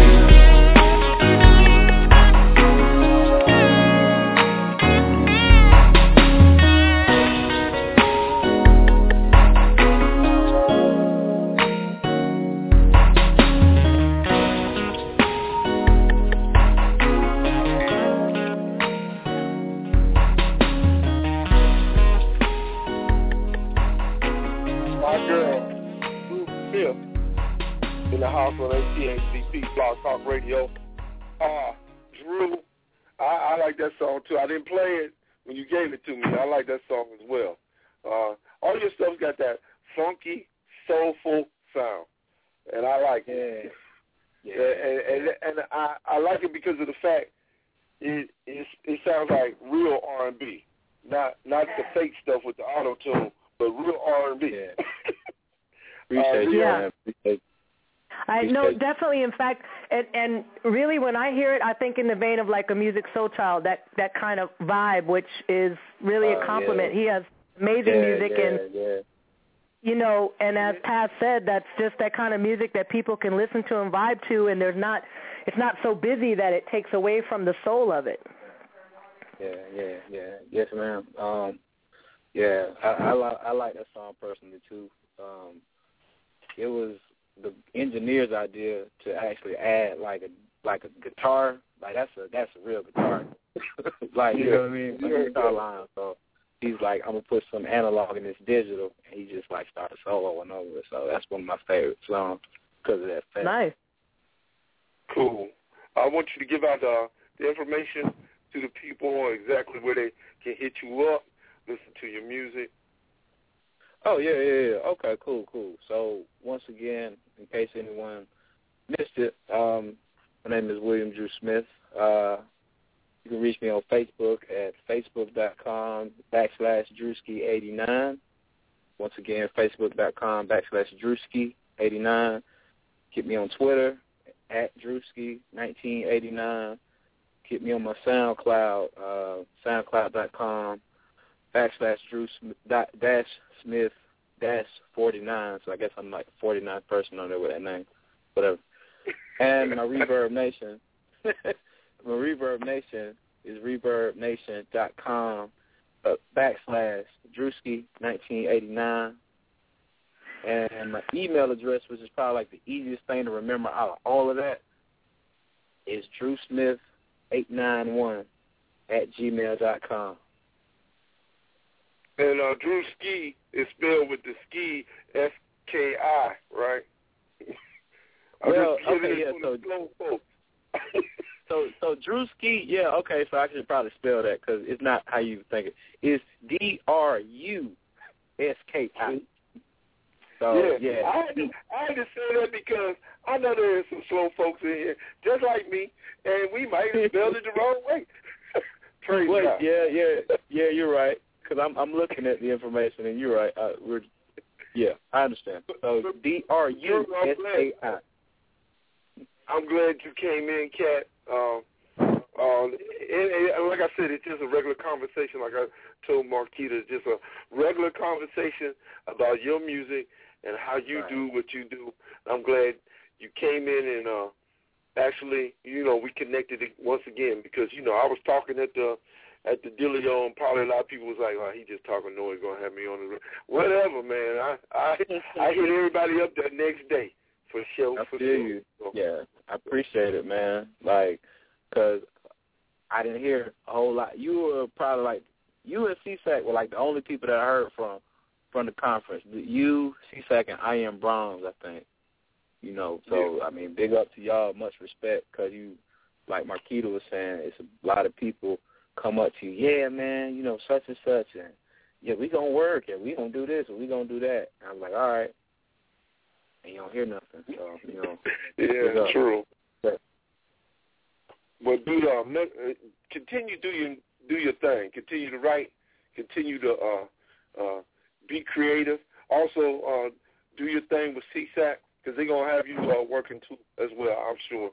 In the house on ATHCP Blog Talk Radio. Drew, I like that song too. I didn't play it when you gave it to me. I like that song as well. All your stuff's got that funky, soulful sound. and I like it. And I like it because of the fact it sounds like real R&B, not the fake stuff with the auto tune, but real R&B. Appreciate you. Appreciate. I know, definitely. In fact, and really, when I hear it, I think in the vein of like a Musiq Soulchild, that kind of vibe, which is really a compliment. He has amazing music, and you know, and as Pat said, that's just that kind of music that people can listen to and vibe to, and it's not so busy that it takes away from the soul of it. Yes, ma'am. I like that song personally too. It was the engineer's idea to actually add like a guitar, like that's a real guitar, like you know what I mean, a guitar line. So he's like, I'm gonna put some analog in this digital, and he just like started soloing over it. So that's one of my favorite songs because of that fact. Nice. Cool. I want you to give out the information to the people exactly where they can hit you up, listen to your music. Oh, yeah. Okay, cool. So, once again, in case anyone missed it, my name is William Drew Smith. You can reach me on Facebook at facebook.com/Drewski89. Once again, facebook.com/Drewski89. Get me on Twitter at Drewski1989. Get me on my SoundCloud, soundcloud.com/Drew-Smith-49. So I guess I'm like the 49th person on there with that name, whatever. And my Reverb Nation, is reverbnation.com/Drewski1989. And my email address, which is probably like the easiest thing to remember out of all of that, is drewsmith891@gmail.com. And Drew Ski is spelled with the ski, S-K-I, right? Well, okay, yeah, so Drew Ski, yeah, okay, so I should probably spell that because it's not how you think it. It's D-R-U-S-K-I. So, yeah. I had to say that because I know there are some slow folks in here, just like me, and we might have spelled it the wrong way. Yeah, you're right. Because I'm looking at the information, and you're right. I understand. So D-R-U-S-K-I. I'm glad you came in, Kat. And like I said, it's just a regular conversation. Like I told Marquita, it's just a regular conversation about your music and how you do what you do. I'm glad you came in and actually, we connected once again because, I was talking at the dealio, and probably a lot of people was like, he just talking noise, going to have me on the road. Whatever, man. I hit everybody up that next day for sure. I feel you. Yeah, I appreciate it, man. Like, because I didn't hear a whole lot. You were probably like, you and CSAC were like the only people that I heard from the conference. You, CSAC, and I Am Browns, I think. So, I mean, big up to y'all. Much respect because you, like Marquita was saying, it's a lot of people come up to you, yeah, man, such and such, and yeah, we gonna work, and we gonna do this, and we gonna do that. And I'm like, all right, and you don't hear nothing, so yeah, true. But continue do your thing, continue to write, continue to be creative. Also, do your thing with CSAC because they're gonna have you working too as well, I'm sure.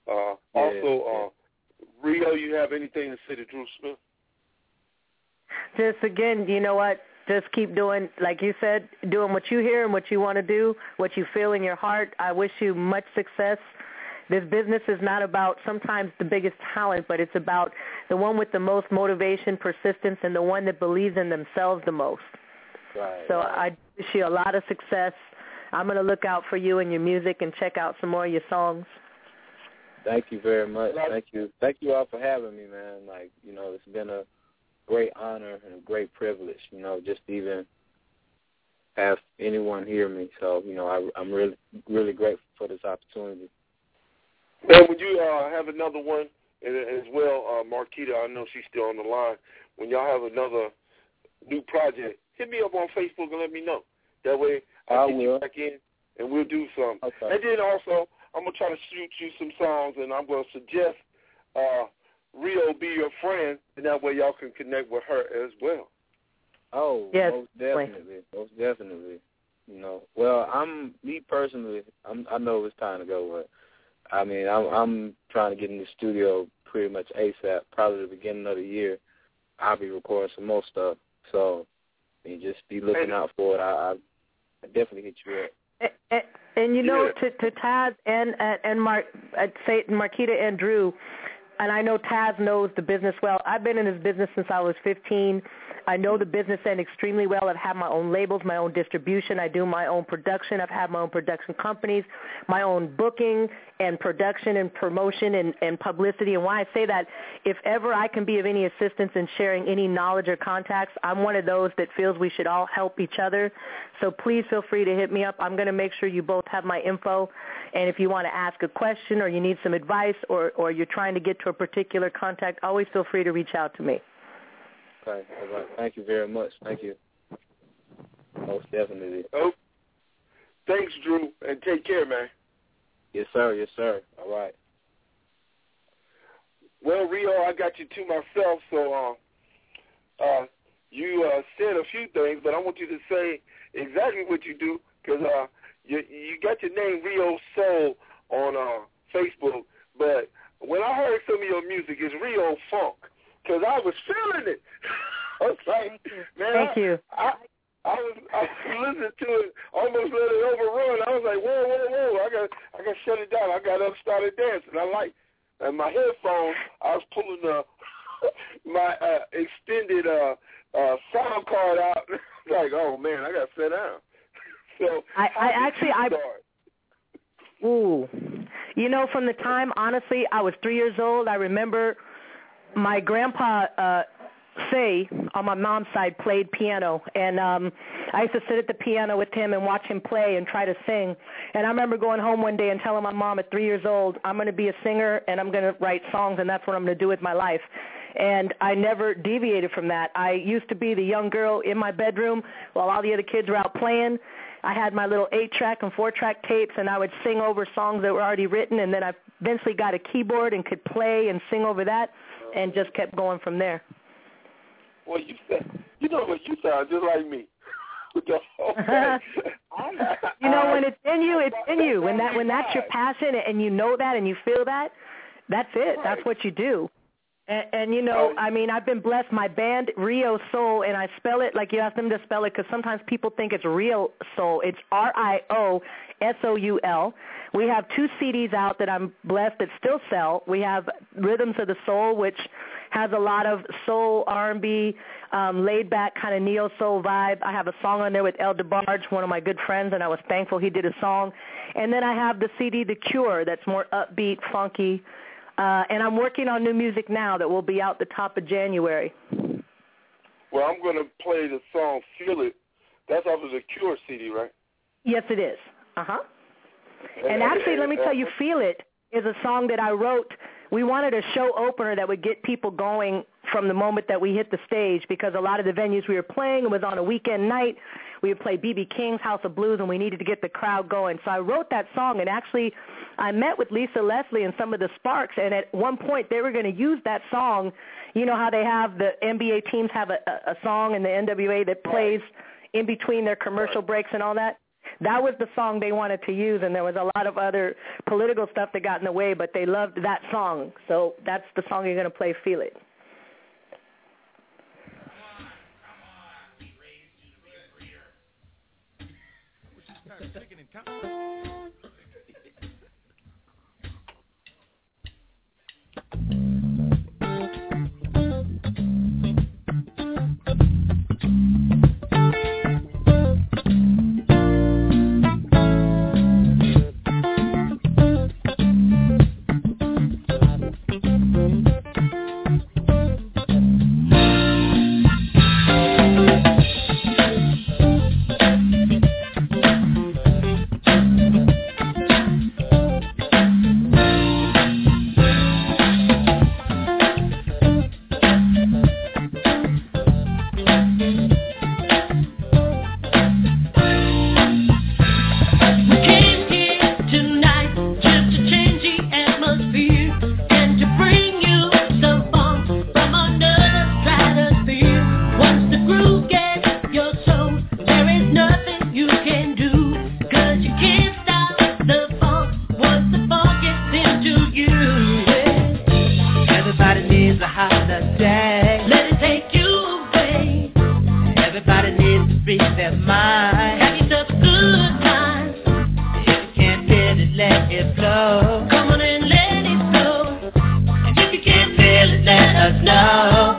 Rio, you have anything to say to Drew Smith? Just again, you know what? Just keep doing, like you said, doing what you hear and what you want to do, what you feel in your heart. I wish you much success. This business is not about sometimes the biggest talent, but it's about the one with the most motivation, persistence, and the one that believes in themselves the most. Right. So I wish you a lot of success. I'm going to look out for you and your music and check out some more of your songs. Thank you very much. Thank you all for having me, man. Like, it's been a great honor and a great privilege, just to even have anyone hear me. So, I'm really, really grateful for this opportunity. And when you have another one, and as well, Marquita, I know she's still on the line. When y'all have another new project, hit me up on Facebook and let me know. That way I can get you back in and we'll do some. Okay. And then also, I'm going to try to shoot you some songs, and I'm going to suggest Rio be your friend, and that way y'all can connect with her as well. Oh, yes, most definitely. You know, well, me personally, I know it's time to go, but I mean, I'm trying to get in the studio pretty much ASAP. Probably the beginning of the year, I'll be recording some more stuff. So, I mean, just be looking out for it. I definitely hit you up. And you know, to Taz and I'd say Marquita and Drew, and I know Taz knows the business well. I've been in this business since I was 15. I know the business end extremely well. I've had my own labels, my own distribution. I do my own production. I've had my own production companies, my own booking and production and promotion and publicity. And why I say that, if ever I can be of any assistance in sharing any knowledge or contacts, I'm one of those that feels we should all help each other. So please feel free to hit me up. I'm going to make sure you both have my info. And if you want to ask a question or you need some advice or you're trying to get to a particular contact, always feel free to reach out to me. Okay, all right. Thank you very much. Thank you. Most definitely. Oh, thanks, Drew, and take care, man. Yes, sir. Yes, sir. All right. Well, Rio, I got you to myself, so you said a few things, but I want you to say exactly what you do, because you got your name Rio Soul on Facebook, but when I heard some of your music, it's Rio Funk. Because I was feeling it. I was like, man, thank you. I was listening to it, almost let it overrun. I was like, whoa, I got to shut it down. I got up, started dancing. And my headphones, I was pulling my extended sound card out. Like, oh man, I got to sit down. So ooh, you know, from the time, honestly, I was 3 years old. I remember my grandpa, Say, on my mom's side, played piano, and I used to sit at the piano with him and watch him play and try to sing. And I remember going home one day and telling my mom at 3 years old, I'm going to be a singer and I'm going to write songs, and that's what I'm going to do with my life. And I never deviated from that. I used to be the young girl in my bedroom while all the other kids were out playing. I had my little 8-track and 4-track tapes, and I would sing over songs that were already written, and then I eventually got a keyboard and could play and sing over that, and just kept going from there. Well, you know what, you sound just like me. The whole thing. You know, when it's in you, it's in you. When that's your passion and you know that and you feel that, that's it. Right. That's what you do. And you know, I mean, I've been blessed. My band, Rio Soul, and I spell it like you asked them to spell it because sometimes people think it's Real Soul. It's RIOSOUL. We have 2 CDs out that I'm blessed that still sell. We have Rhythms of the Soul, which has a lot of soul, R&B, laid-back kind of neo-soul vibe. I have a song on there with El DeBarge, one of my good friends, and I was thankful he did a song. And then I have the CD, The Cure, that's more upbeat, funky. And I'm working on new music now that will be out the top of January. Well, I'm going to play the song Feel It. That's off of the Cure CD, right? Yes, it is. Uh-huh. And actually, let me tell you, Feel It is a song that I wrote. We wanted a show opener that would get people going from the moment that we hit the stage, because a lot of the venues we were playing, it was on a weekend night. We would play B.B. King's House of Blues, and we needed to get the crowd going. So I wrote that song, and actually I met with Lisa Leslie and some of the Sparks, and at one point they were going to use that song. You know how they have the NBA teams have a song in the NWA that plays in between their commercial breaks and all that? That was the song they wanted to use, and there was a lot of other political stuff that got in the way, but they loved that song. So that's the song you're going to play, Feel It. speak their mind. Have yourself a good time. If you can't feel it, let it flow. Come on and let it flow. And if you can't feel it, let us know.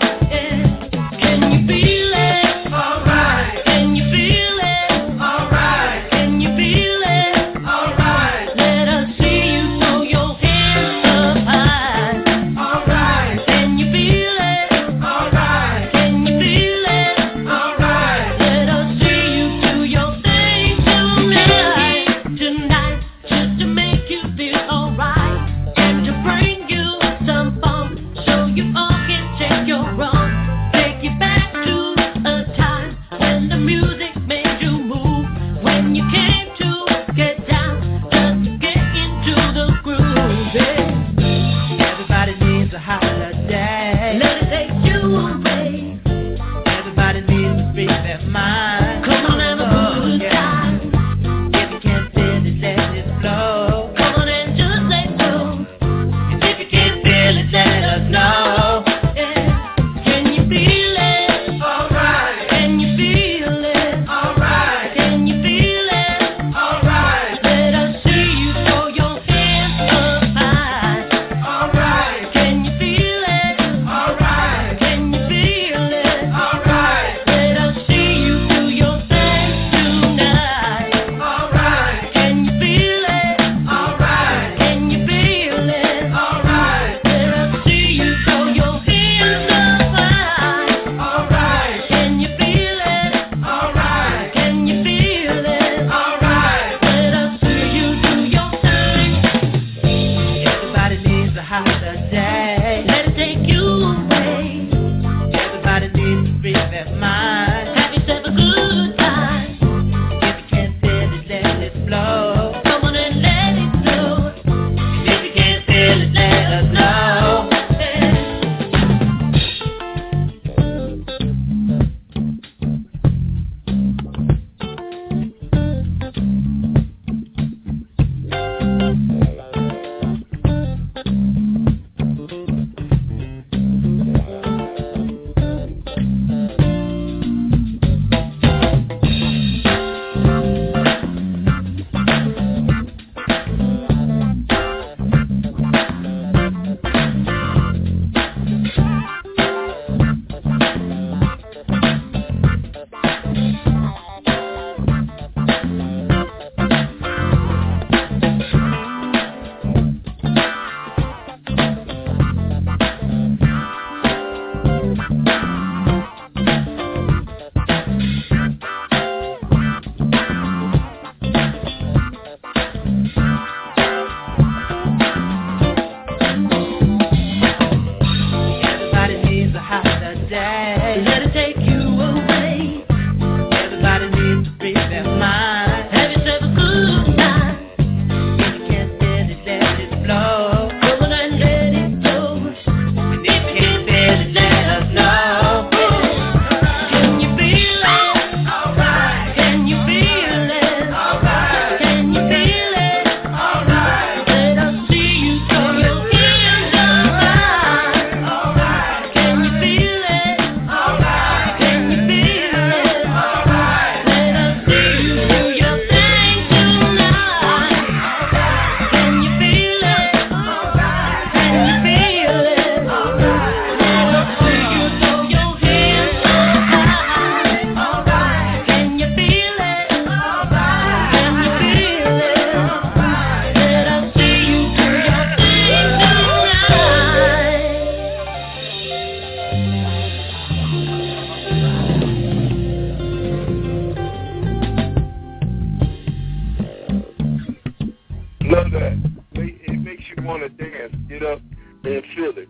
Can you feel it? Alright. Can you feel it? Alright. Can you feel it? Alright. Let us see you throw your hands up high. Alright. Can you feel it? Alright. Can you feel it? Alright. Let us see you do your thing tonight. Tonight, just to make you feel alright. And to bring you some fun, so you all can take your run. Take you back to a time when the music made you move. When you came to get down, just to get into the groove. Yeah. Everybody needs a holiday. Let it take you away. Everybody needs to speak their mind. Come on, have a good time. If you can't feel it, let it flow. Come on and just let go. And if you can't feel it, let us know. Can you feel it? Alright. Can you feel it? Alright. Can you feel it? Alright. Let us see you throw your hands up high. Alright. Can you feel it? Alright. Can you feel it? Alright. Let us see you do your thing tonight. Alright. Can you feel it? Alright. Can you feel it? Alright. Let us see you throw your hands up high. Alright. Can you feel it? Alright. Can you feel it? Alright. Let us see you do your thing. Everybody needs a holiday. Let it take you away. Everybody needs to speak their mind. Have yourself a good time. If you can't feel it, let it flow. Come on and let it flow. And if you can't feel it, let us know. Everybody needs a holiday. Let it take you away. Everybody needs to speak their mind. Have yourself a good time. If you can't feel it, let it flow. Come on and let it go. And if you can't feel it, let us know. Can you feel it? Alright. Can you feel it? Alright. Can you feel it? Alright. Let us see you throw your hands up high. Alright. Can you feel it? Alright. Can you feel it? Alright. Let us see you do your thing tonight. Can you feel it? Alright. Can you feel it? Alright. Let us see you throw your hands up high. Alright. Can you feel it? Alright. Can you feel it? Alright. Let us see you do your thing Love that. It makes you want to dance, get up and feel it.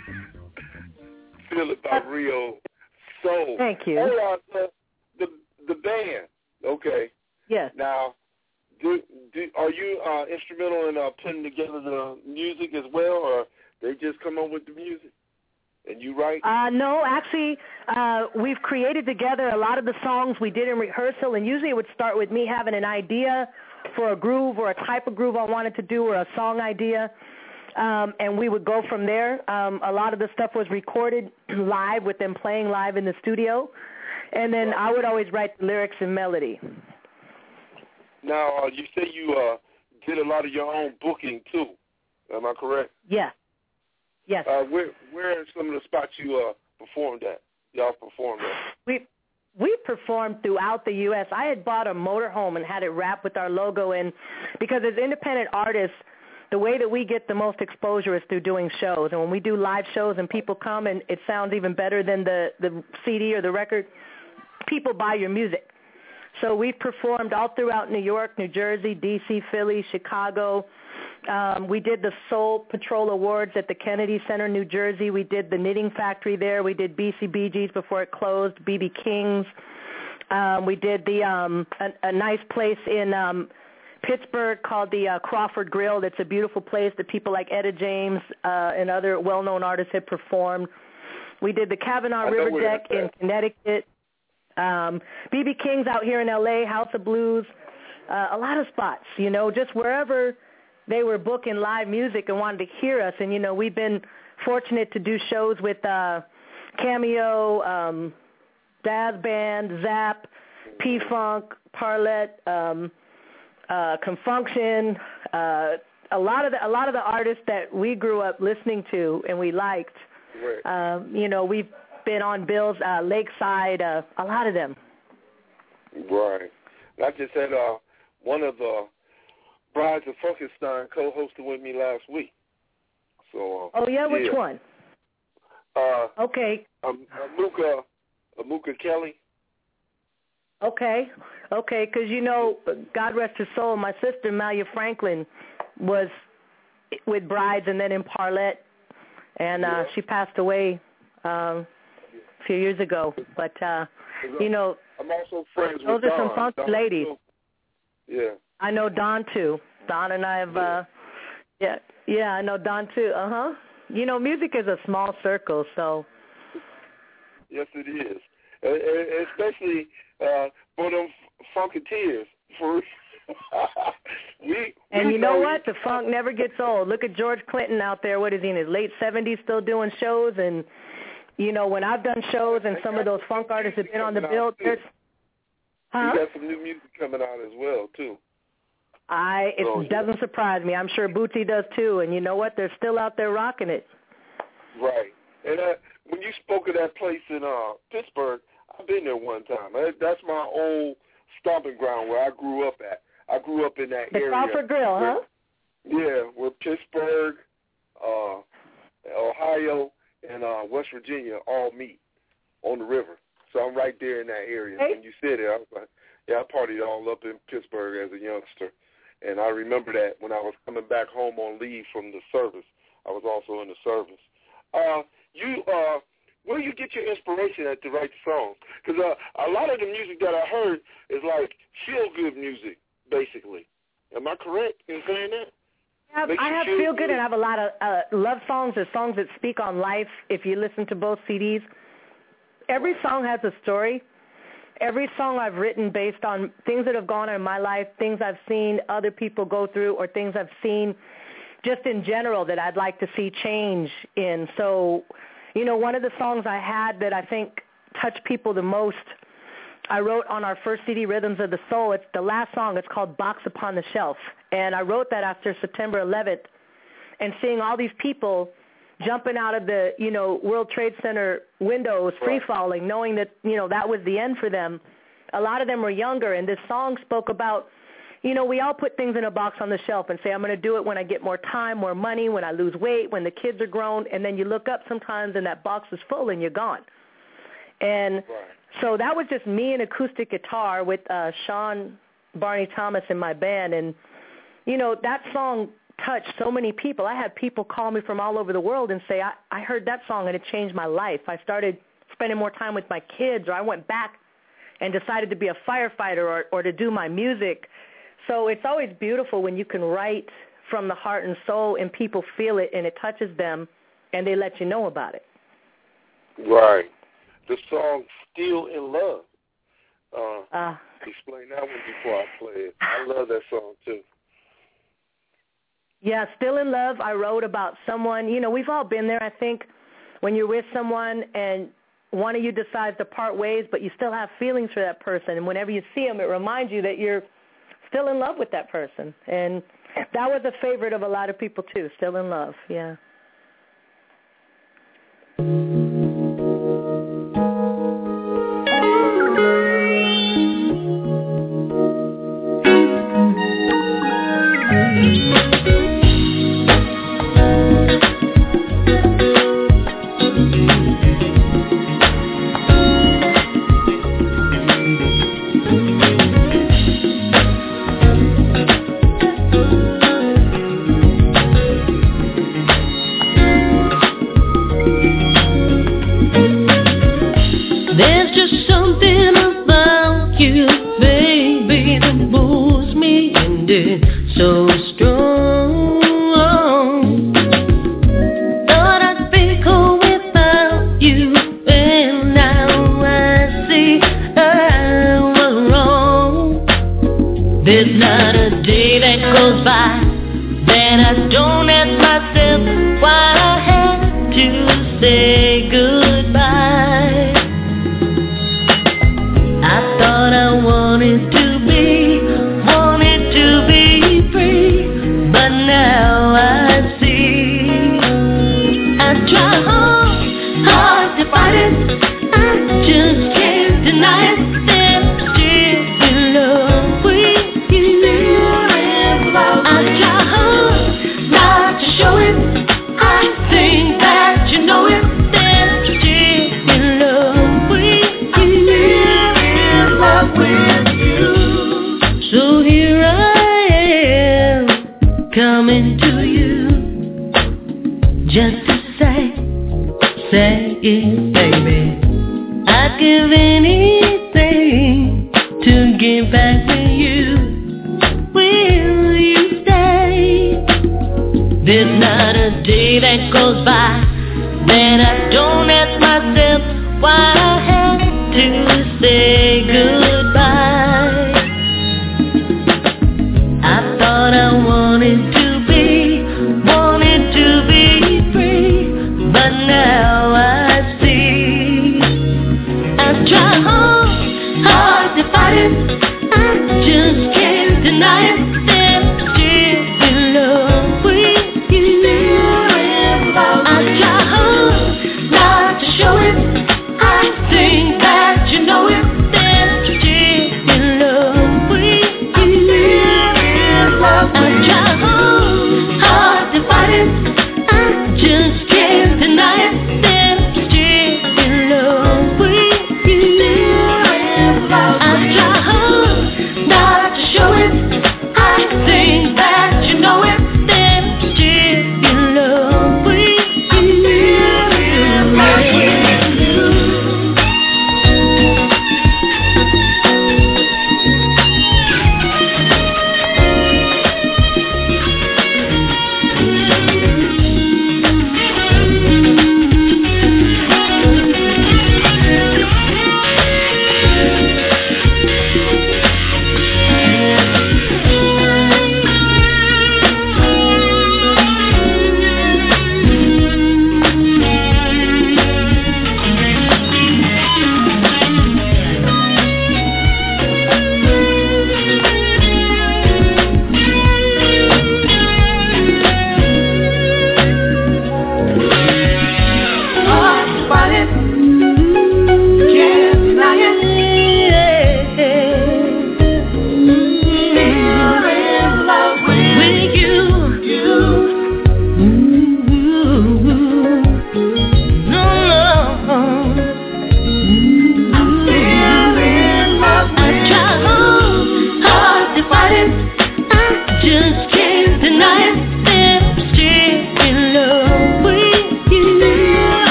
Feel it by Rio Soul. Thank you. Hey, the band. Okay. Yes. Now, are you instrumental in putting together the music as well, or they just come up with the music and you write? No, actually, we've created together a lot of the songs we did in rehearsal, and usually it would start with me having an idea for a groove or a type of groove I wanted to do or a song idea. and we would go from there. A lot of the stuff was recorded live with them playing live in the studio. And then I would always write the lyrics and melody. Now, you say you did a lot of your own booking, too. Am I correct? Yeah. Yes. Where are some of the spots you performed at? Y'all performed at? We performed throughout the U.S. I had bought a motorhome and had it wrapped with our logo, and because as independent artists, the way that we get the most exposure is through doing shows. And when we do live shows and people come and it sounds even better than the CD or the record, people buy your music. So we've performed all throughout New York, New Jersey, D.C., Philly, Chicago. We did the Soul Patrol Awards at the Kennedy Center, New Jersey. We did the Knitting Factory there. We did BCBG's before it closed, B.B. King's. We did a nice place in Pittsburgh called the Crawford Grill. That's a beautiful place that people like Etta James and other well-known artists had performed. We did the Kavanaugh River Deck in Connecticut. B.B. King's out here in L.A., House of Blues, a lot of spots, just wherever they were booking live music and wanted to hear us. And, we've been fortunate to do shows with Cameo, Daz Band, Zap, P-Funk, Parlette, Confunction, a lot of the artists that we grew up listening to and we liked. Right. We've been on bills, Lakeside, a lot of them. Right. And I just had one of the Brides of Frankenstein co-hosted with me last week. So. Which one? Okay. Amuka Kelly. Okay, because God rest her soul, my sister Malia Franklin was with Brides and then in Parlette, and she passed away a few years ago. But I'm also friends those with are some funky ladies. Yeah. I know Don too. Don and I have I know Don too. Music is a small circle, so. Yes, it is, especially for them funketeers. And you know what? The funk never gets old. Look at George Clinton out there. What is he in his late 70s, still doing shows? And when I've done shows and some of those funk artists have been on the bill, there's. You got some new music coming out as well too. It doesn't surprise me. I'm sure Bootsy does too. And you know what? They're still out there rocking it. Right. And when you spoke of that place in Pittsburgh, I've been there one time. That's my old stomping ground where I grew up at. I grew up in that area. The Crawford Grill, huh? Yeah, where Pittsburgh, Ohio, and West Virginia all meet on the river. So I'm right there in that area. When you said it, I was like, I partied all up in Pittsburgh as a youngster. And I remember that when I was coming back home on leave from the service. I was also in the service. Where you get your inspiration at to write the songs? Because a lot of the music that I heard is like feel-good music, basically. Am I correct in saying that? I have feel-good and I have a lot of love songs or songs that speak on life if you listen to both CDs. Every song has a story. Every song I've written based on things that have gone on in my life, things I've seen other people go through, or things I've seen just in general that I'd like to see change in. So, one of the songs I had that I think touched people the most, I wrote on our first CD, Rhythms of the Soul. It's the last song. It's called Box Upon the Shelf. And I wrote that after September 11th and seeing all these people jumping out of the, World Trade Center windows, free-falling, knowing that, that was the end for them. A lot of them were younger, and this song spoke about, we all put things in a box on the shelf and say, I'm going to do it when I get more time, more money, when I lose weight, when the kids are grown, and then you look up sometimes and that box is full and you're gone. And so that was just me and acoustic guitar with Sean Barney Thomas in my band, and, that song touched so many people. I had people call me from all over the world and say, I heard that song and it changed my life. I started spending more time with my kids, or I went back and decided to be a firefighter or to do my music. So it's always beautiful when you can write from the heart and soul and people feel it and it touches them and they let you know about it. Right. The song Still in Love. Explain that one before I play it. I love that song too. Yeah, Still in Love, I wrote about someone, we've all been there, I think, when you're with someone and one of you decides to part ways, but you still have feelings for that person. And whenever you see them, it reminds you that you're still in love with that person. And that was a favorite of a lot of people, too, Still in Love, yeah. I try hard.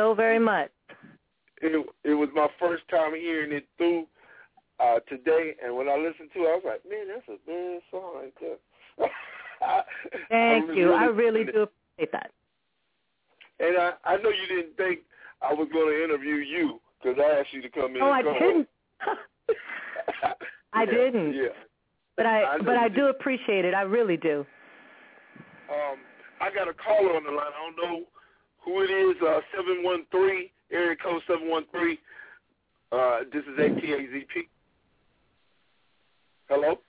so very much. It was my first time hearing it through today, and when I listened to it, I was like, man, that's a bad song right there. Thank you. I really do appreciate that. And I know you didn't think I was going to interview you because I asked you to come in. Oh, I didn't. I didn't. Yeah. But I do appreciate it. I really do. I got a caller on the line. I don't know who it is. 713, area code 713. This is ATAZP. Hello?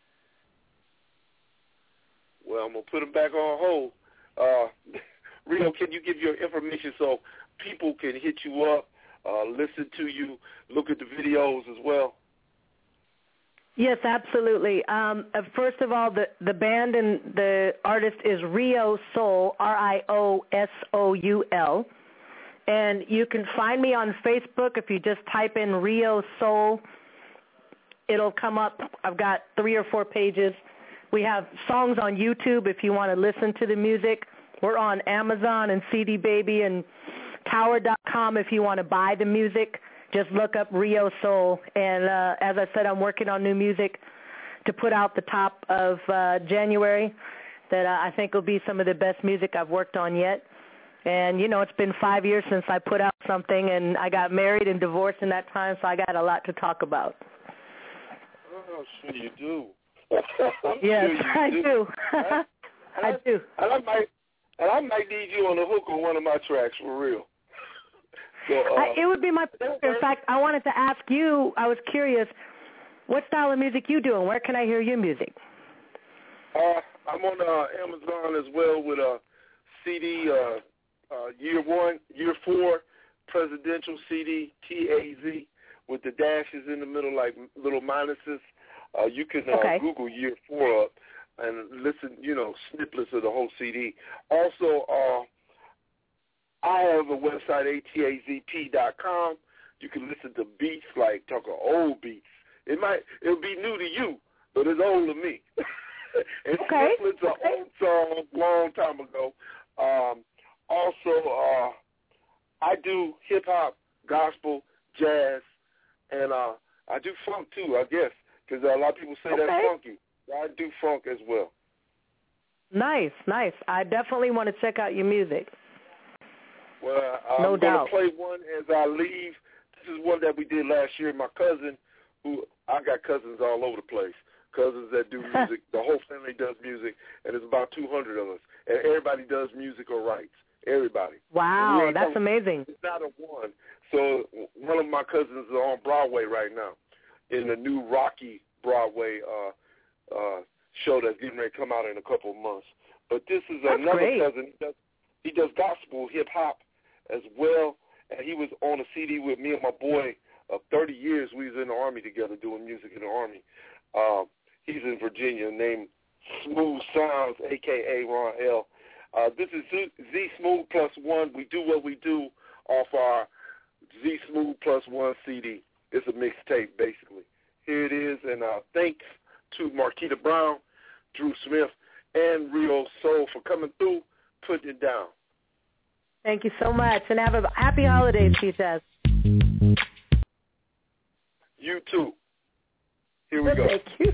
Well, I'm going to put him back on hold. Rio, can you give your information so people can hit you up, listen to you, look at the videos as well? Yes, absolutely. First of all, the band and the artist is Rio Soul, RIOSOUL. And you can find me on Facebook if you just type in Rio Soul. It'll come up. I've got 3 or 4 pages. We have songs on YouTube if you want to listen to the music. We're on Amazon and CD Baby and Tower.com if you want to buy the music. Just look up Rio Soul. And as I said, I'm working on new music to put out the top of January that I think will be some of the best music I've worked on yet. And, it's been 5 years since I put out something, and I got married and divorced in that time, so I got a lot to talk about. Oh, sure you do. Yes, sure I do. I do. And I might need you on the hook on one of my tracks for real. So, it would be my pleasure. In fact, I wanted to ask you, I was curious, what style of music you do and where can I hear your music? I'm on Amazon as well with a CD, year 4 presidential CD, TAZ, with the dashes in the middle like little minuses. You can Google year 4 up and listen, snippets of the whole CD. Also, I have a website, atazp.com. You can listen to beats like old beats. It'll be new to you, but it's old to me. And snippets are old songs long time ago. Also, I do hip hop, gospel, jazz, and I do funk too, I guess, because a lot of people say that's funky. I do funk as well. Nice. I definitely want to check out your music. Well, I'm going to play one as I leave. This is one that we did last year. My cousin, I got cousins all over the place, cousins that do music. The whole family does music, and there's about 200 of us. And everybody does music or writes. Everybody. Wow, that's amazing. It's not a one. So one of my cousins is on Broadway right now in the new Rocky Broadway show that's getting ready to come out in a couple of months. But this is another cousin. He does gospel hip-hop as well, and he was on a CD with me and my boy of 30 years. We was in the Army together doing music in the Army. He's in Virginia named Smooth Sounds, a.k.a. Ron L. This is Z Smooth Plus One. We do what we do off our Z Smooth Plus One CD. It's a mixtape, basically. Here it is, and thanks to Marquita Brown, Drew Smith, and Rio Soul for coming through, putting it down. Thank you so much, and have a happy holidays, T-Taz. You too. Here we go. Thank you.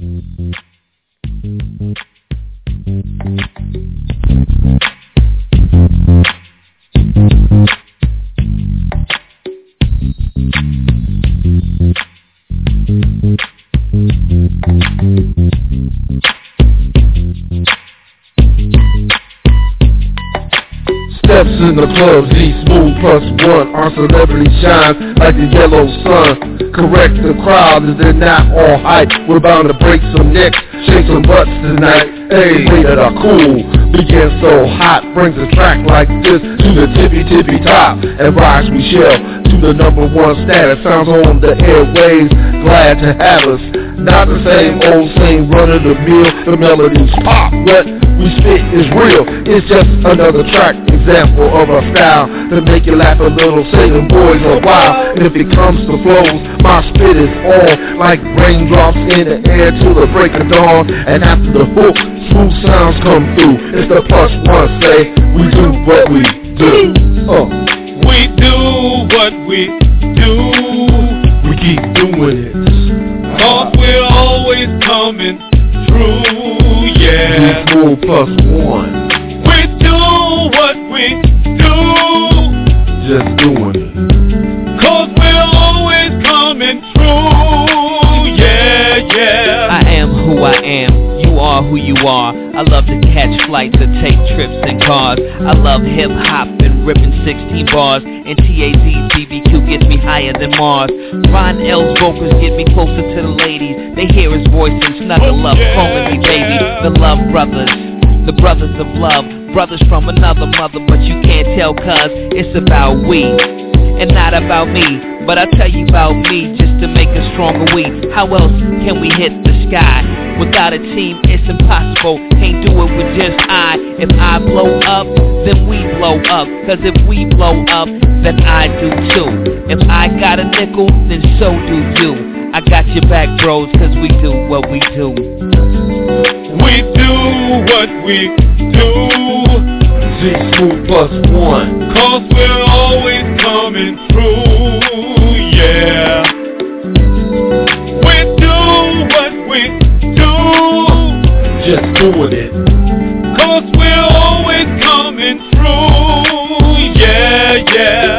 In the club, Z Smooth Plus One, our celebrity shines like the yellow sun. Correct the crowd as they're not all hype. We're bound to break some necks, shake some butts tonight. Hey, way that are cool, begin so hot, brings a track like this to the tippy top, and rise we shall to the #1 status. Sounds on the airwaves, glad to have us. Not the same old run of the mill. The melodies pop, what we spit is real. It's just another track, example of a style to make you laugh a little, say them boys are wild. And if it comes to flows, my spit is on like raindrops in the air till the break of dawn. And after the hook, smooth sounds come through. It's the +1 say we do what we do. We do what we do. We keep doing it. Cause we're always coming through, yeah. G4 plus one. We do what we do. Just doing it. Cause we're always coming through, yeah, yeah. I am who I am. You are who you are. I love to catch flights or take trips in cars. I love hip-hop and ripping 16 bars. And TAZ's BBQ gets me higher than Mars. Ron L's vocals get me closer to the ladies. They hear his voice and snuggle up, calling me baby. The Love Brothers, the brothers of love. Brothers from another mother, but you can't tell cause it's about we and not about me. But I'll tell you about me just to make us stronger we. How else can we hit the sky? Without a team, it's impossible. Can't do it with just I. If I blow up, then we blow up. Cause if we blow up, then I do too. If I got a nickel, then so do you. I got your back, bros, cause we do what we do. We do what we do. G4 plus one. Cause we're always coming through, yeah. We do what we do. Just doing it. Cause we're always coming through, yeah, yeah.